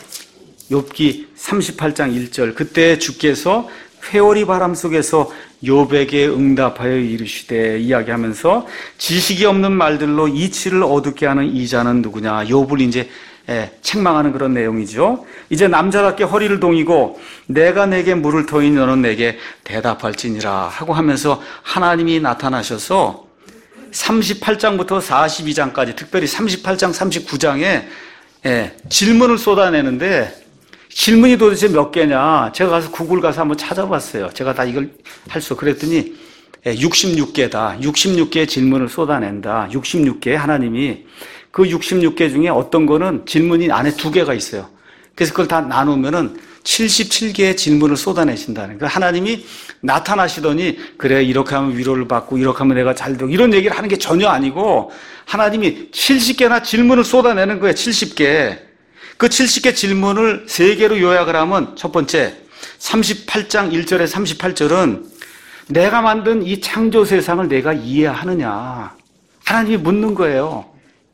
욥기 삼십팔 장 일 절, 그때 주께서 회오리 바람 속에서 욥에게 응답하여 이르시되, 이야기하면서 지식이 없는 말들로 이치를 어둡게 하는 이자는 누구냐. 욥을 이제 예, 책망하는 그런 내용이죠. 이제 남자답게 허리를 동이고 내가 내게 물을 터이니 너는 내게 대답할지니라 하고 하면서 하나님이 나타나셔서 삼십팔 장부터 사십이 장까지, 특별히 삼십팔 장, 삼십구 장에 예, 질문을 쏟아내는데 질문이 도대체 몇 개냐? 제가 가서 구글 가서 한번 찾아봤어요. 제가 다 이걸 할 수, 그랬더니 육십육 개다. 육십육 개의 질문을 쏟아낸다. 육십육 개 하나님이 그 육십육 개 중에 어떤 거는 질문이 안에 두 개가 있어요. 그래서 그걸 다 나누면은 칠십칠 개의 질문을 쏟아내신다는 거예요. 하나님이 나타나시더니 그래 이렇게 하면 위로를 받고 이렇게 하면 내가 잘 되고 이런 얘기를 하는 게 전혀 아니고 하나님이 칠십 개나 질문을 쏟아내는 거예요. 칠십 개. 그 칠십 개 질문을 세 개로 요약을 하면 첫 번째 삼십팔 장 일 절에 삼십팔 절은 내가 만든 이 창조 세상을 내가 이해하느냐. 하나님이 묻는 거예요.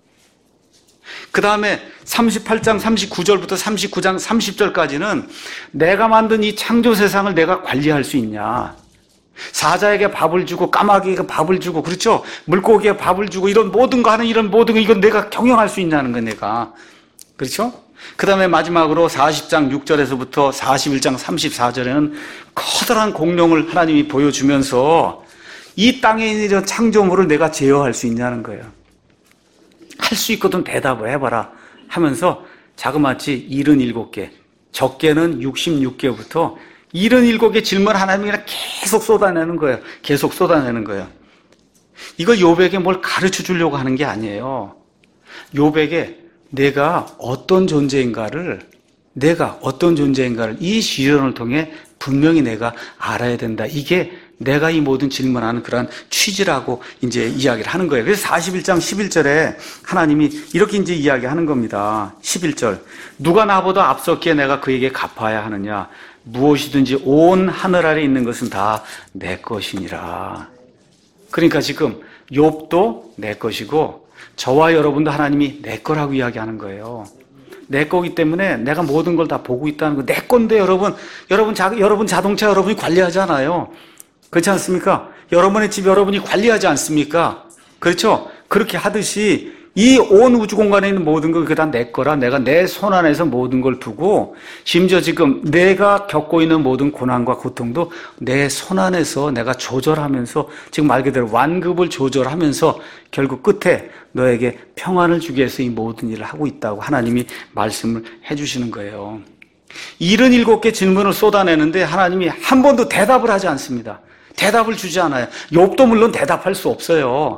그 다음에 삼십팔 장 삼십구 절부터 삼십구 장 삼십 절까지는 내가 만든 이 창조 세상을 내가 관리할 수 있냐. 사자에게 밥을 주고 까마귀에게 밥을 주고, 그렇죠? 물고기에 밥을 주고 이런 모든 거 하는 이런 모든 거 이건 내가 경영할 수 있냐는 거예요. 내가. 그렇죠? 그 다음에 마지막으로 사십 장 육 절에서부터 사십일 장 삼십사 절에는 커다란 공룡을 하나님이 보여주면서 이 땅에 있는 이런 창조물을 내가 제어할 수 있냐는 거예요. 할 수 있거든 대답을 해봐라 하면서 자그마치 칠십칠 개, 적게는 육십육 개부터 칠십칠 개 질문 하나님이 그냥 계속 쏟아내는 거예요. 계속 쏟아내는 거예요. 이걸 욥에게 뭘 가르쳐 주려고 하는 게 아니에요. 욥에게 내가 어떤 존재인가를 내가 어떤 존재인가를 이 시련을 통해 분명히 내가 알아야 된다. 이게 내가 이 모든 질문하는 그런 취지라고 이제 이야기를 하는 거예요. 그래서 사십일 장 십일 절에 하나님이 이렇게 이제 이야기하는 겁니다. 십일 절. 누가 나보다 앞섰기에 내가 그에게 갚아야 하느냐. 무엇이든지 온 하늘 아래 있는 것은 다 내 것이니라. 그러니까 지금 욥도 내 것이고 저와 여러분도 하나님이 내 거라고 이야기하는 거예요. 내 거기 때문에 내가 모든 걸 다 보고 있다는 거. 내 건데 여러분, 여러분 자, 여러분 자동차 여러분이 관리하잖아요. 그렇지 않습니까? 여러분의 집 여러분이 관리하지 않습니까? 그렇죠? 그렇게 하듯이 이 온 우주 공간에 있는 모든 걸 그게 다 내 거라 내가 내 손 안에서 모든 걸 두고 심지어 지금 내가 겪고 있는 모든 고난과 고통도 내 손 안에서 내가 조절하면서 지금 말 그대로 완급을 조절하면서 결국 끝에 너에게 평안을 주기 위해서 이 모든 일을 하고 있다고 하나님이 말씀을 해주시는 거예요. 칠십칠 개 질문을 쏟아내는데 하나님이 한 번도 대답을 하지 않습니다. 대답을 주지 않아요. 욥도 물론 대답할 수 없어요.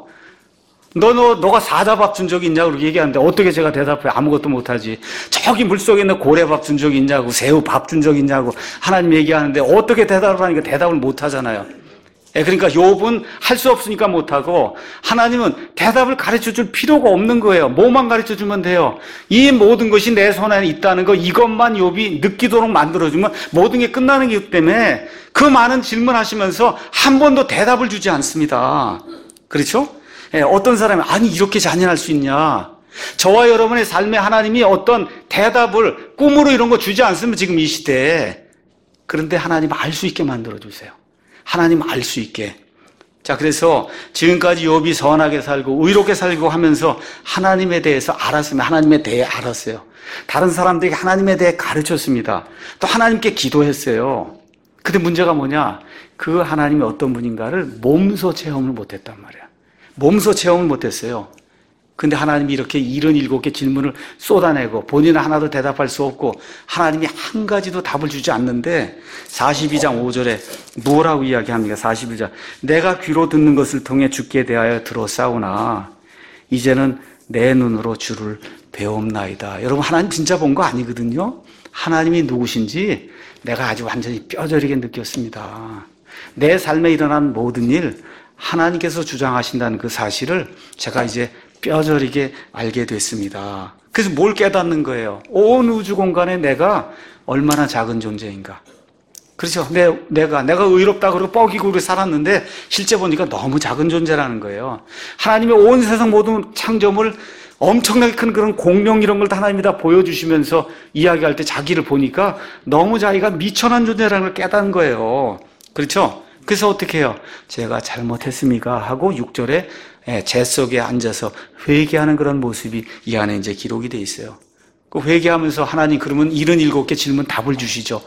너, 너, 너가 사자밥 준 적이 있냐고 그렇게 얘기하는데 어떻게 제가 대답해? 아무것도 못하지. 저기 물속에 있는 고래밥 준 적이 있냐고, 새우밥 준 적이 있냐고 하나님 얘기하는데 어떻게 대답을 하니까 대답을 못하잖아요. 예, 그러니까 욥은 할 수 없으니까 못하고 하나님은 대답을 가르쳐줄 필요가 없는 거예요. 뭐만 가르쳐주면 돼요. 이 모든 것이 내 손에 있다는 거 이것만 욥이 느끼도록 만들어주면 모든 게 끝나는 게 때문에 그 많은 질문하시면서 한 번도 대답을 주지 않습니다. 그렇죠? 예, 어떤 사람이 아니 이렇게 잔인할 수 있냐. 저와 여러분의 삶에 하나님이 어떤 대답을 꿈으로 이런 거 주지 않습니다. 지금 이 시대에. 그런데 하나님 알 수 있게 만들어주세요. 하나님 알 수 있게. 자, 그래서 지금까지 욥이 선하게 살고 의롭게 살고 하면서 하나님에 대해서 알았으면 하나님에 대해 알았어요. 다른 사람들에게 하나님에 대해 가르쳤습니다. 또 하나님께 기도했어요. 근데 문제가 뭐냐? 그 하나님이 어떤 분인가를 몸소 체험을 못했단 말이야. 몸소 체험을 못했어요. 근데 하나님이 이렇게 칠십칠 개 질문을 쏟아내고 본인은 하나도 대답할 수 없고 하나님이 한 가지도 답을 주지 않는데 사십이 장 오 절에 뭐라고 이야기합니까? 사십일 장. 내가 귀로 듣는 것을 통해 주께 대하여 들었사오나 이제는 내 눈으로 주를 배움나이다. 여러분 하나님 진짜 본 거 아니거든요. 하나님이 누구신지 내가 아주 완전히 뼈저리게 느꼈습니다. 내 삶에 일어난 모든 일 하나님께서 주장하신다는 그 사실을 제가 이제 뼈저리게 알게 됐습니다. 그래서 뭘 깨닫는 거예요? 온 우주 공간에 내가 얼마나 작은 존재인가. 그렇죠. 내, 내가, 내가 의롭다 그러고 뻐기고 그렇게 살았는데 실제 보니까 너무 작은 존재라는 거예요. 하나님의 온 세상 모든 창조물 엄청나게 큰 그런 공룡 이런 걸 다 하나님이 다 보여주시면서 이야기할 때 자기를 보니까 너무 자기가 미천한 존재라는 걸 깨닫는 거예요. 그렇죠? 그래서 어떻게 해요? 제가 잘못했습니까? 하고 육 절에 재 속에 앉아서 회개하는 그런 모습이 이 안에 이제 기록이 돼 있어요. 그 회개하면서 하나님 그러면 칠십칠 개 질문 답을 주시죠.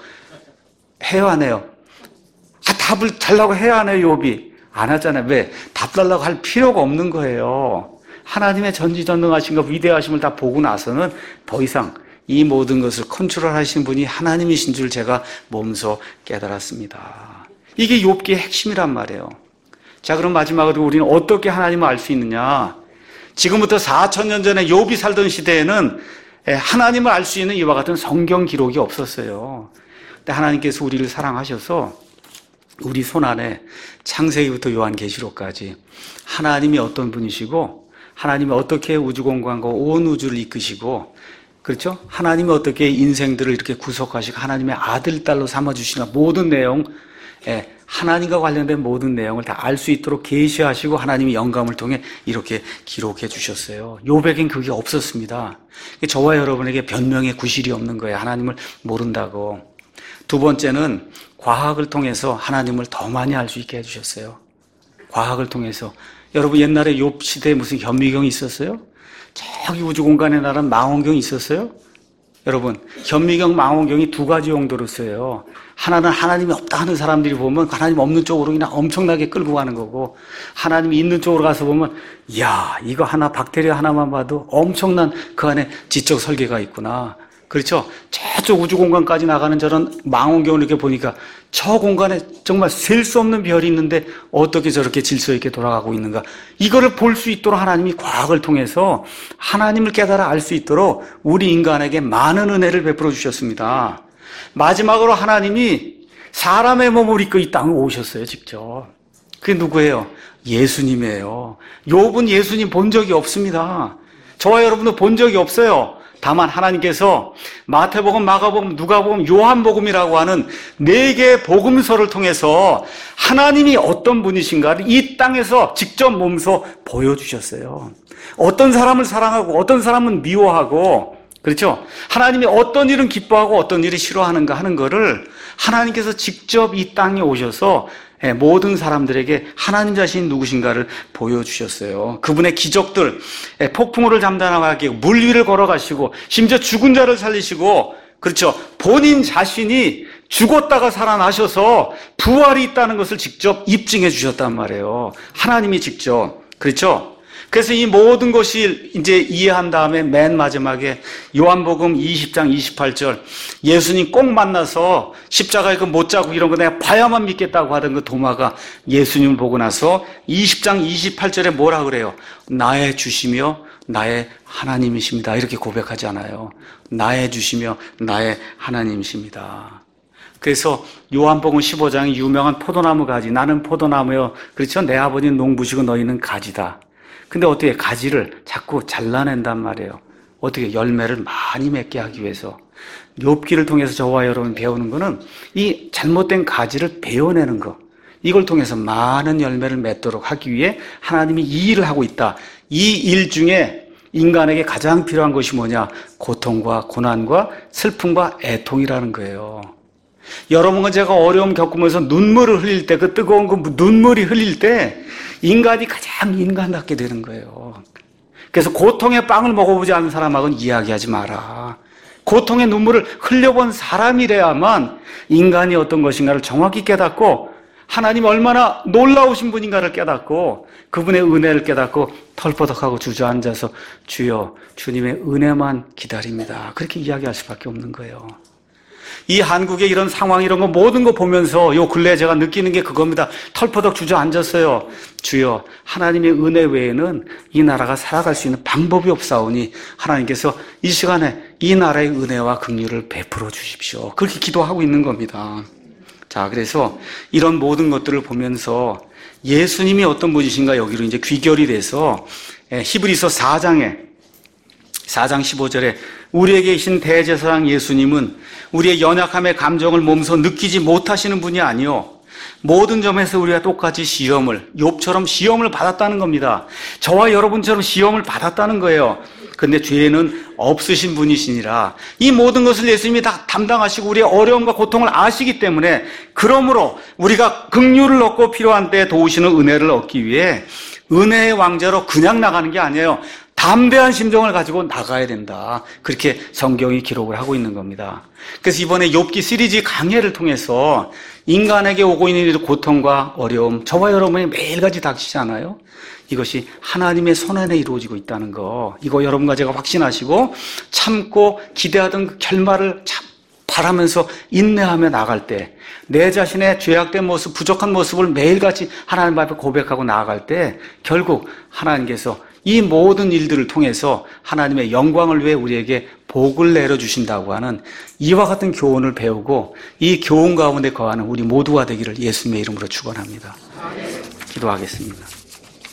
해요, 안 해요? 아, 답을 달라고 해야 안 해요, 욥이? 안 하잖아요. 왜? 답 달라고 할 필요가 없는 거예요. 하나님의 전지전능하신과 위대하심을 다 보고 나서는 더 이상 이 모든 것을 컨트롤하신 분이 하나님이신 줄 제가 몸소 깨달았습니다. 이게 욥기의 핵심이란 말이에요. 자, 그럼 마지막으로 우리는 어떻게 하나님을 알 수 있느냐? 지금부터 사천 년 전에 욥이 살던 시대에는 하나님을 알 수 있는 이와 같은 성경 기록이 없었어요. 근데 하나님께서 우리를 사랑하셔서 우리 손 안에 창세기부터 요한계시록까지 하나님이 어떤 분이시고 하나님이 어떻게 우주공간과 온 우주를 이끄시고 그렇죠? 하나님이 어떻게 인생들을 이렇게 구속하시고 하나님의 아들, 딸로 삼아주시나 모든 내용 예, 하나님과 관련된 모든 내용을 다 알 수 있도록 계시하시고 하나님이 영감을 통해 이렇게 기록해 주셨어요. 욥에겐 그게 없었습니다. 저와 여러분에게 변명의 구실이 없는 거예요. 하나님을 모른다고. 두 번째는 과학을 통해서 하나님을 더 많이 알 수 있게 해주셨어요. 과학을 통해서. 여러분 옛날에 욥 시대에 무슨 현미경이 있었어요? 저기 우주 공간에 나란 망원경이 있었어요? 여러분, 현미경, 망원경이 두 가지 용도로 써요. 하나는 하나님이 없다 하는 사람들이 보면 하나님 없는 쪽으로 그냥 엄청나게 끌고 가는 거고, 하나님이 있는 쪽으로 가서 보면 이야, 이거 하나, 박테리아 하나만 봐도 엄청난 그 안에 지적 설계가 있구나. 그렇죠? 저쪽 우주 공간까지 나가는 저런 망원경을 이렇게 보니까 저 공간에 정말 셀 수 없는 별이 있는데 어떻게 저렇게 질서 있게 돌아가고 있는가. 이거를 볼 수 있도록 하나님이 과학을 통해서 하나님을 깨달아 알 수 있도록 우리 인간에게 많은 은혜를 베풀어 주셨습니다. 마지막으로 하나님이 사람의 몸을 입고 이 땅에 오셨어요, 직접. 그게 누구예요? 예수님이에요. 욥은 예수님 본 적이 없습니다. 저와 여러분도 본 적이 없어요. 다만 하나님께서 마태복음, 마가복음, 누가복음, 요한복음이라고 하는 네 개의 복음서를 통해서 하나님이 어떤 분이신가를 이 땅에서 직접 몸소 보여주셨어요. 어떤 사람을 사랑하고 어떤 사람은 미워하고, 그렇죠? 하나님이 어떤 일은 기뻐하고 어떤 일을 싫어하는가 하는 거를 하나님께서 직접 이 땅에 오셔서 모든 사람들에게 하나님 자신이 누구신가를 보여주셨어요. 그분의 기적들, 폭풍우를 잠잠하게 하고 물 위를 걸어가시고 심지어 죽은 자를 살리시고, 그렇죠? 본인 자신이 죽었다가 살아나셔서 부활이 있다는 것을 직접 입증해 주셨단 말이에요. 하나님이 직접. 그렇죠? 그래서 이 모든 것이 이제 이해한 다음에 맨 마지막에 요한복음 이십 장 이십팔 절, 예수님 꼭 만나서 십자가에 그 못자국 이런 거 내가 봐야만 믿겠다고 하던 그 도마가 예수님을 보고 나서 이십 장 이십팔 절에 뭐라 그래요? 나의 주시며 나의 하나님이십니다. 이렇게 고백하잖아요. 나의 주시며 나의 하나님이십니다. 그래서 요한복음 십오 장의 유명한 포도나무 가지, 나는 포도나무요, 그렇죠? 내 아버지는 농부시고 너희는 가지다. 근데 어떻게 가지를 자꾸 잘라낸단 말이에요. 어떻게 열매를 많이 맺게 하기 위해서. 욥기를 통해서 저와 여러분 배우는 거는 이 잘못된 가지를 베어내는 거. 이걸 통해서 많은 열매를 맺도록 하기 위해 하나님이 이 일을 하고 있다. 이 일 중에 인간에게 가장 필요한 것이 뭐냐? 고통과 고난과 슬픔과 애통이라는 거예요. 여러분과 제가 어려움 겪으면서 눈물을 흘릴 때, 그 뜨거운 그 눈물이 흘릴 때 인간이 가장 인간답게 되는 거예요. 그래서 고통의 빵을 먹어보지 않은 사람하고는 이야기하지 마라. 고통의 눈물을 흘려본 사람이래야만 인간이 어떤 것인가를 정확히 깨닫고 하나님 얼마나 놀라우신 분인가를 깨닫고 그분의 은혜를 깨닫고 털퍼덕하고 주저앉아서 주여 주님의 은혜만 기다립니다. 그렇게 이야기할 수밖에 없는 거예요. 이 한국의 이런 상황, 이런 거 모든 거 보면서 요 근래에 제가 느끼는 게 그겁니다. 털퍼덕 주저앉았어요. 주여 하나님의 은혜 외에는 이 나라가 살아갈 수 있는 방법이 없사오니 하나님께서 이 시간에 이 나라의 은혜와 긍휼을 베풀어 주십시오. 그렇게 기도하고 있는 겁니다. 자, 그래서 이런 모든 것들을 보면서 예수님이 어떤 분이신가 여기로 이제 귀결이 돼서 히브리서 사 장에 사 장 십오 절에 우리에게 계신 대제사장 예수님은 우리의 연약함의 감정을 몸소 느끼지 못하시는 분이 아니요 모든 점에서 우리가 똑같이 시험을, 욥처럼 시험을 받았다는 겁니다. 저와 여러분처럼 시험을 받았다는 거예요. 근데 죄는 없으신 분이시니라. 이 모든 것을 예수님이 다 담당하시고 우리의 어려움과 고통을 아시기 때문에, 그러므로 우리가 긍휼을 얻고 필요한 때에 도우시는 은혜를 얻기 위해 은혜의 왕자로 그냥 나가는 게 아니에요. 담대한 심정을 가지고 나가야 된다. 그렇게 성경이 기록을 하고 있는 겁니다. 그래서 이번에 욥기 시리즈 강해를 통해서 인간에게 오고 있는 고통과 어려움, 저와 여러분이 매일같이 닥치잖아요. 이것이 하나님의 손 안에 이루어지고 있다는 거, 이거 여러분과 제가 확신하시고 참고 기대하던 그 결말을 참 바라면서 인내하며 나갈 때, 내 자신의 죄악된 모습, 부족한 모습을 매일같이 하나님 앞에 고백하고 나아갈 때 결국 하나님께서 이 모든 일들을 통해서 하나님의 영광을 위해 우리에게 복을 내려주신다고 하는 이와 같은 교훈을 배우고 이 교훈 가운데 거하는 우리 모두가 되기를 예수님의 이름으로 축원합니다. 기도하겠습니다.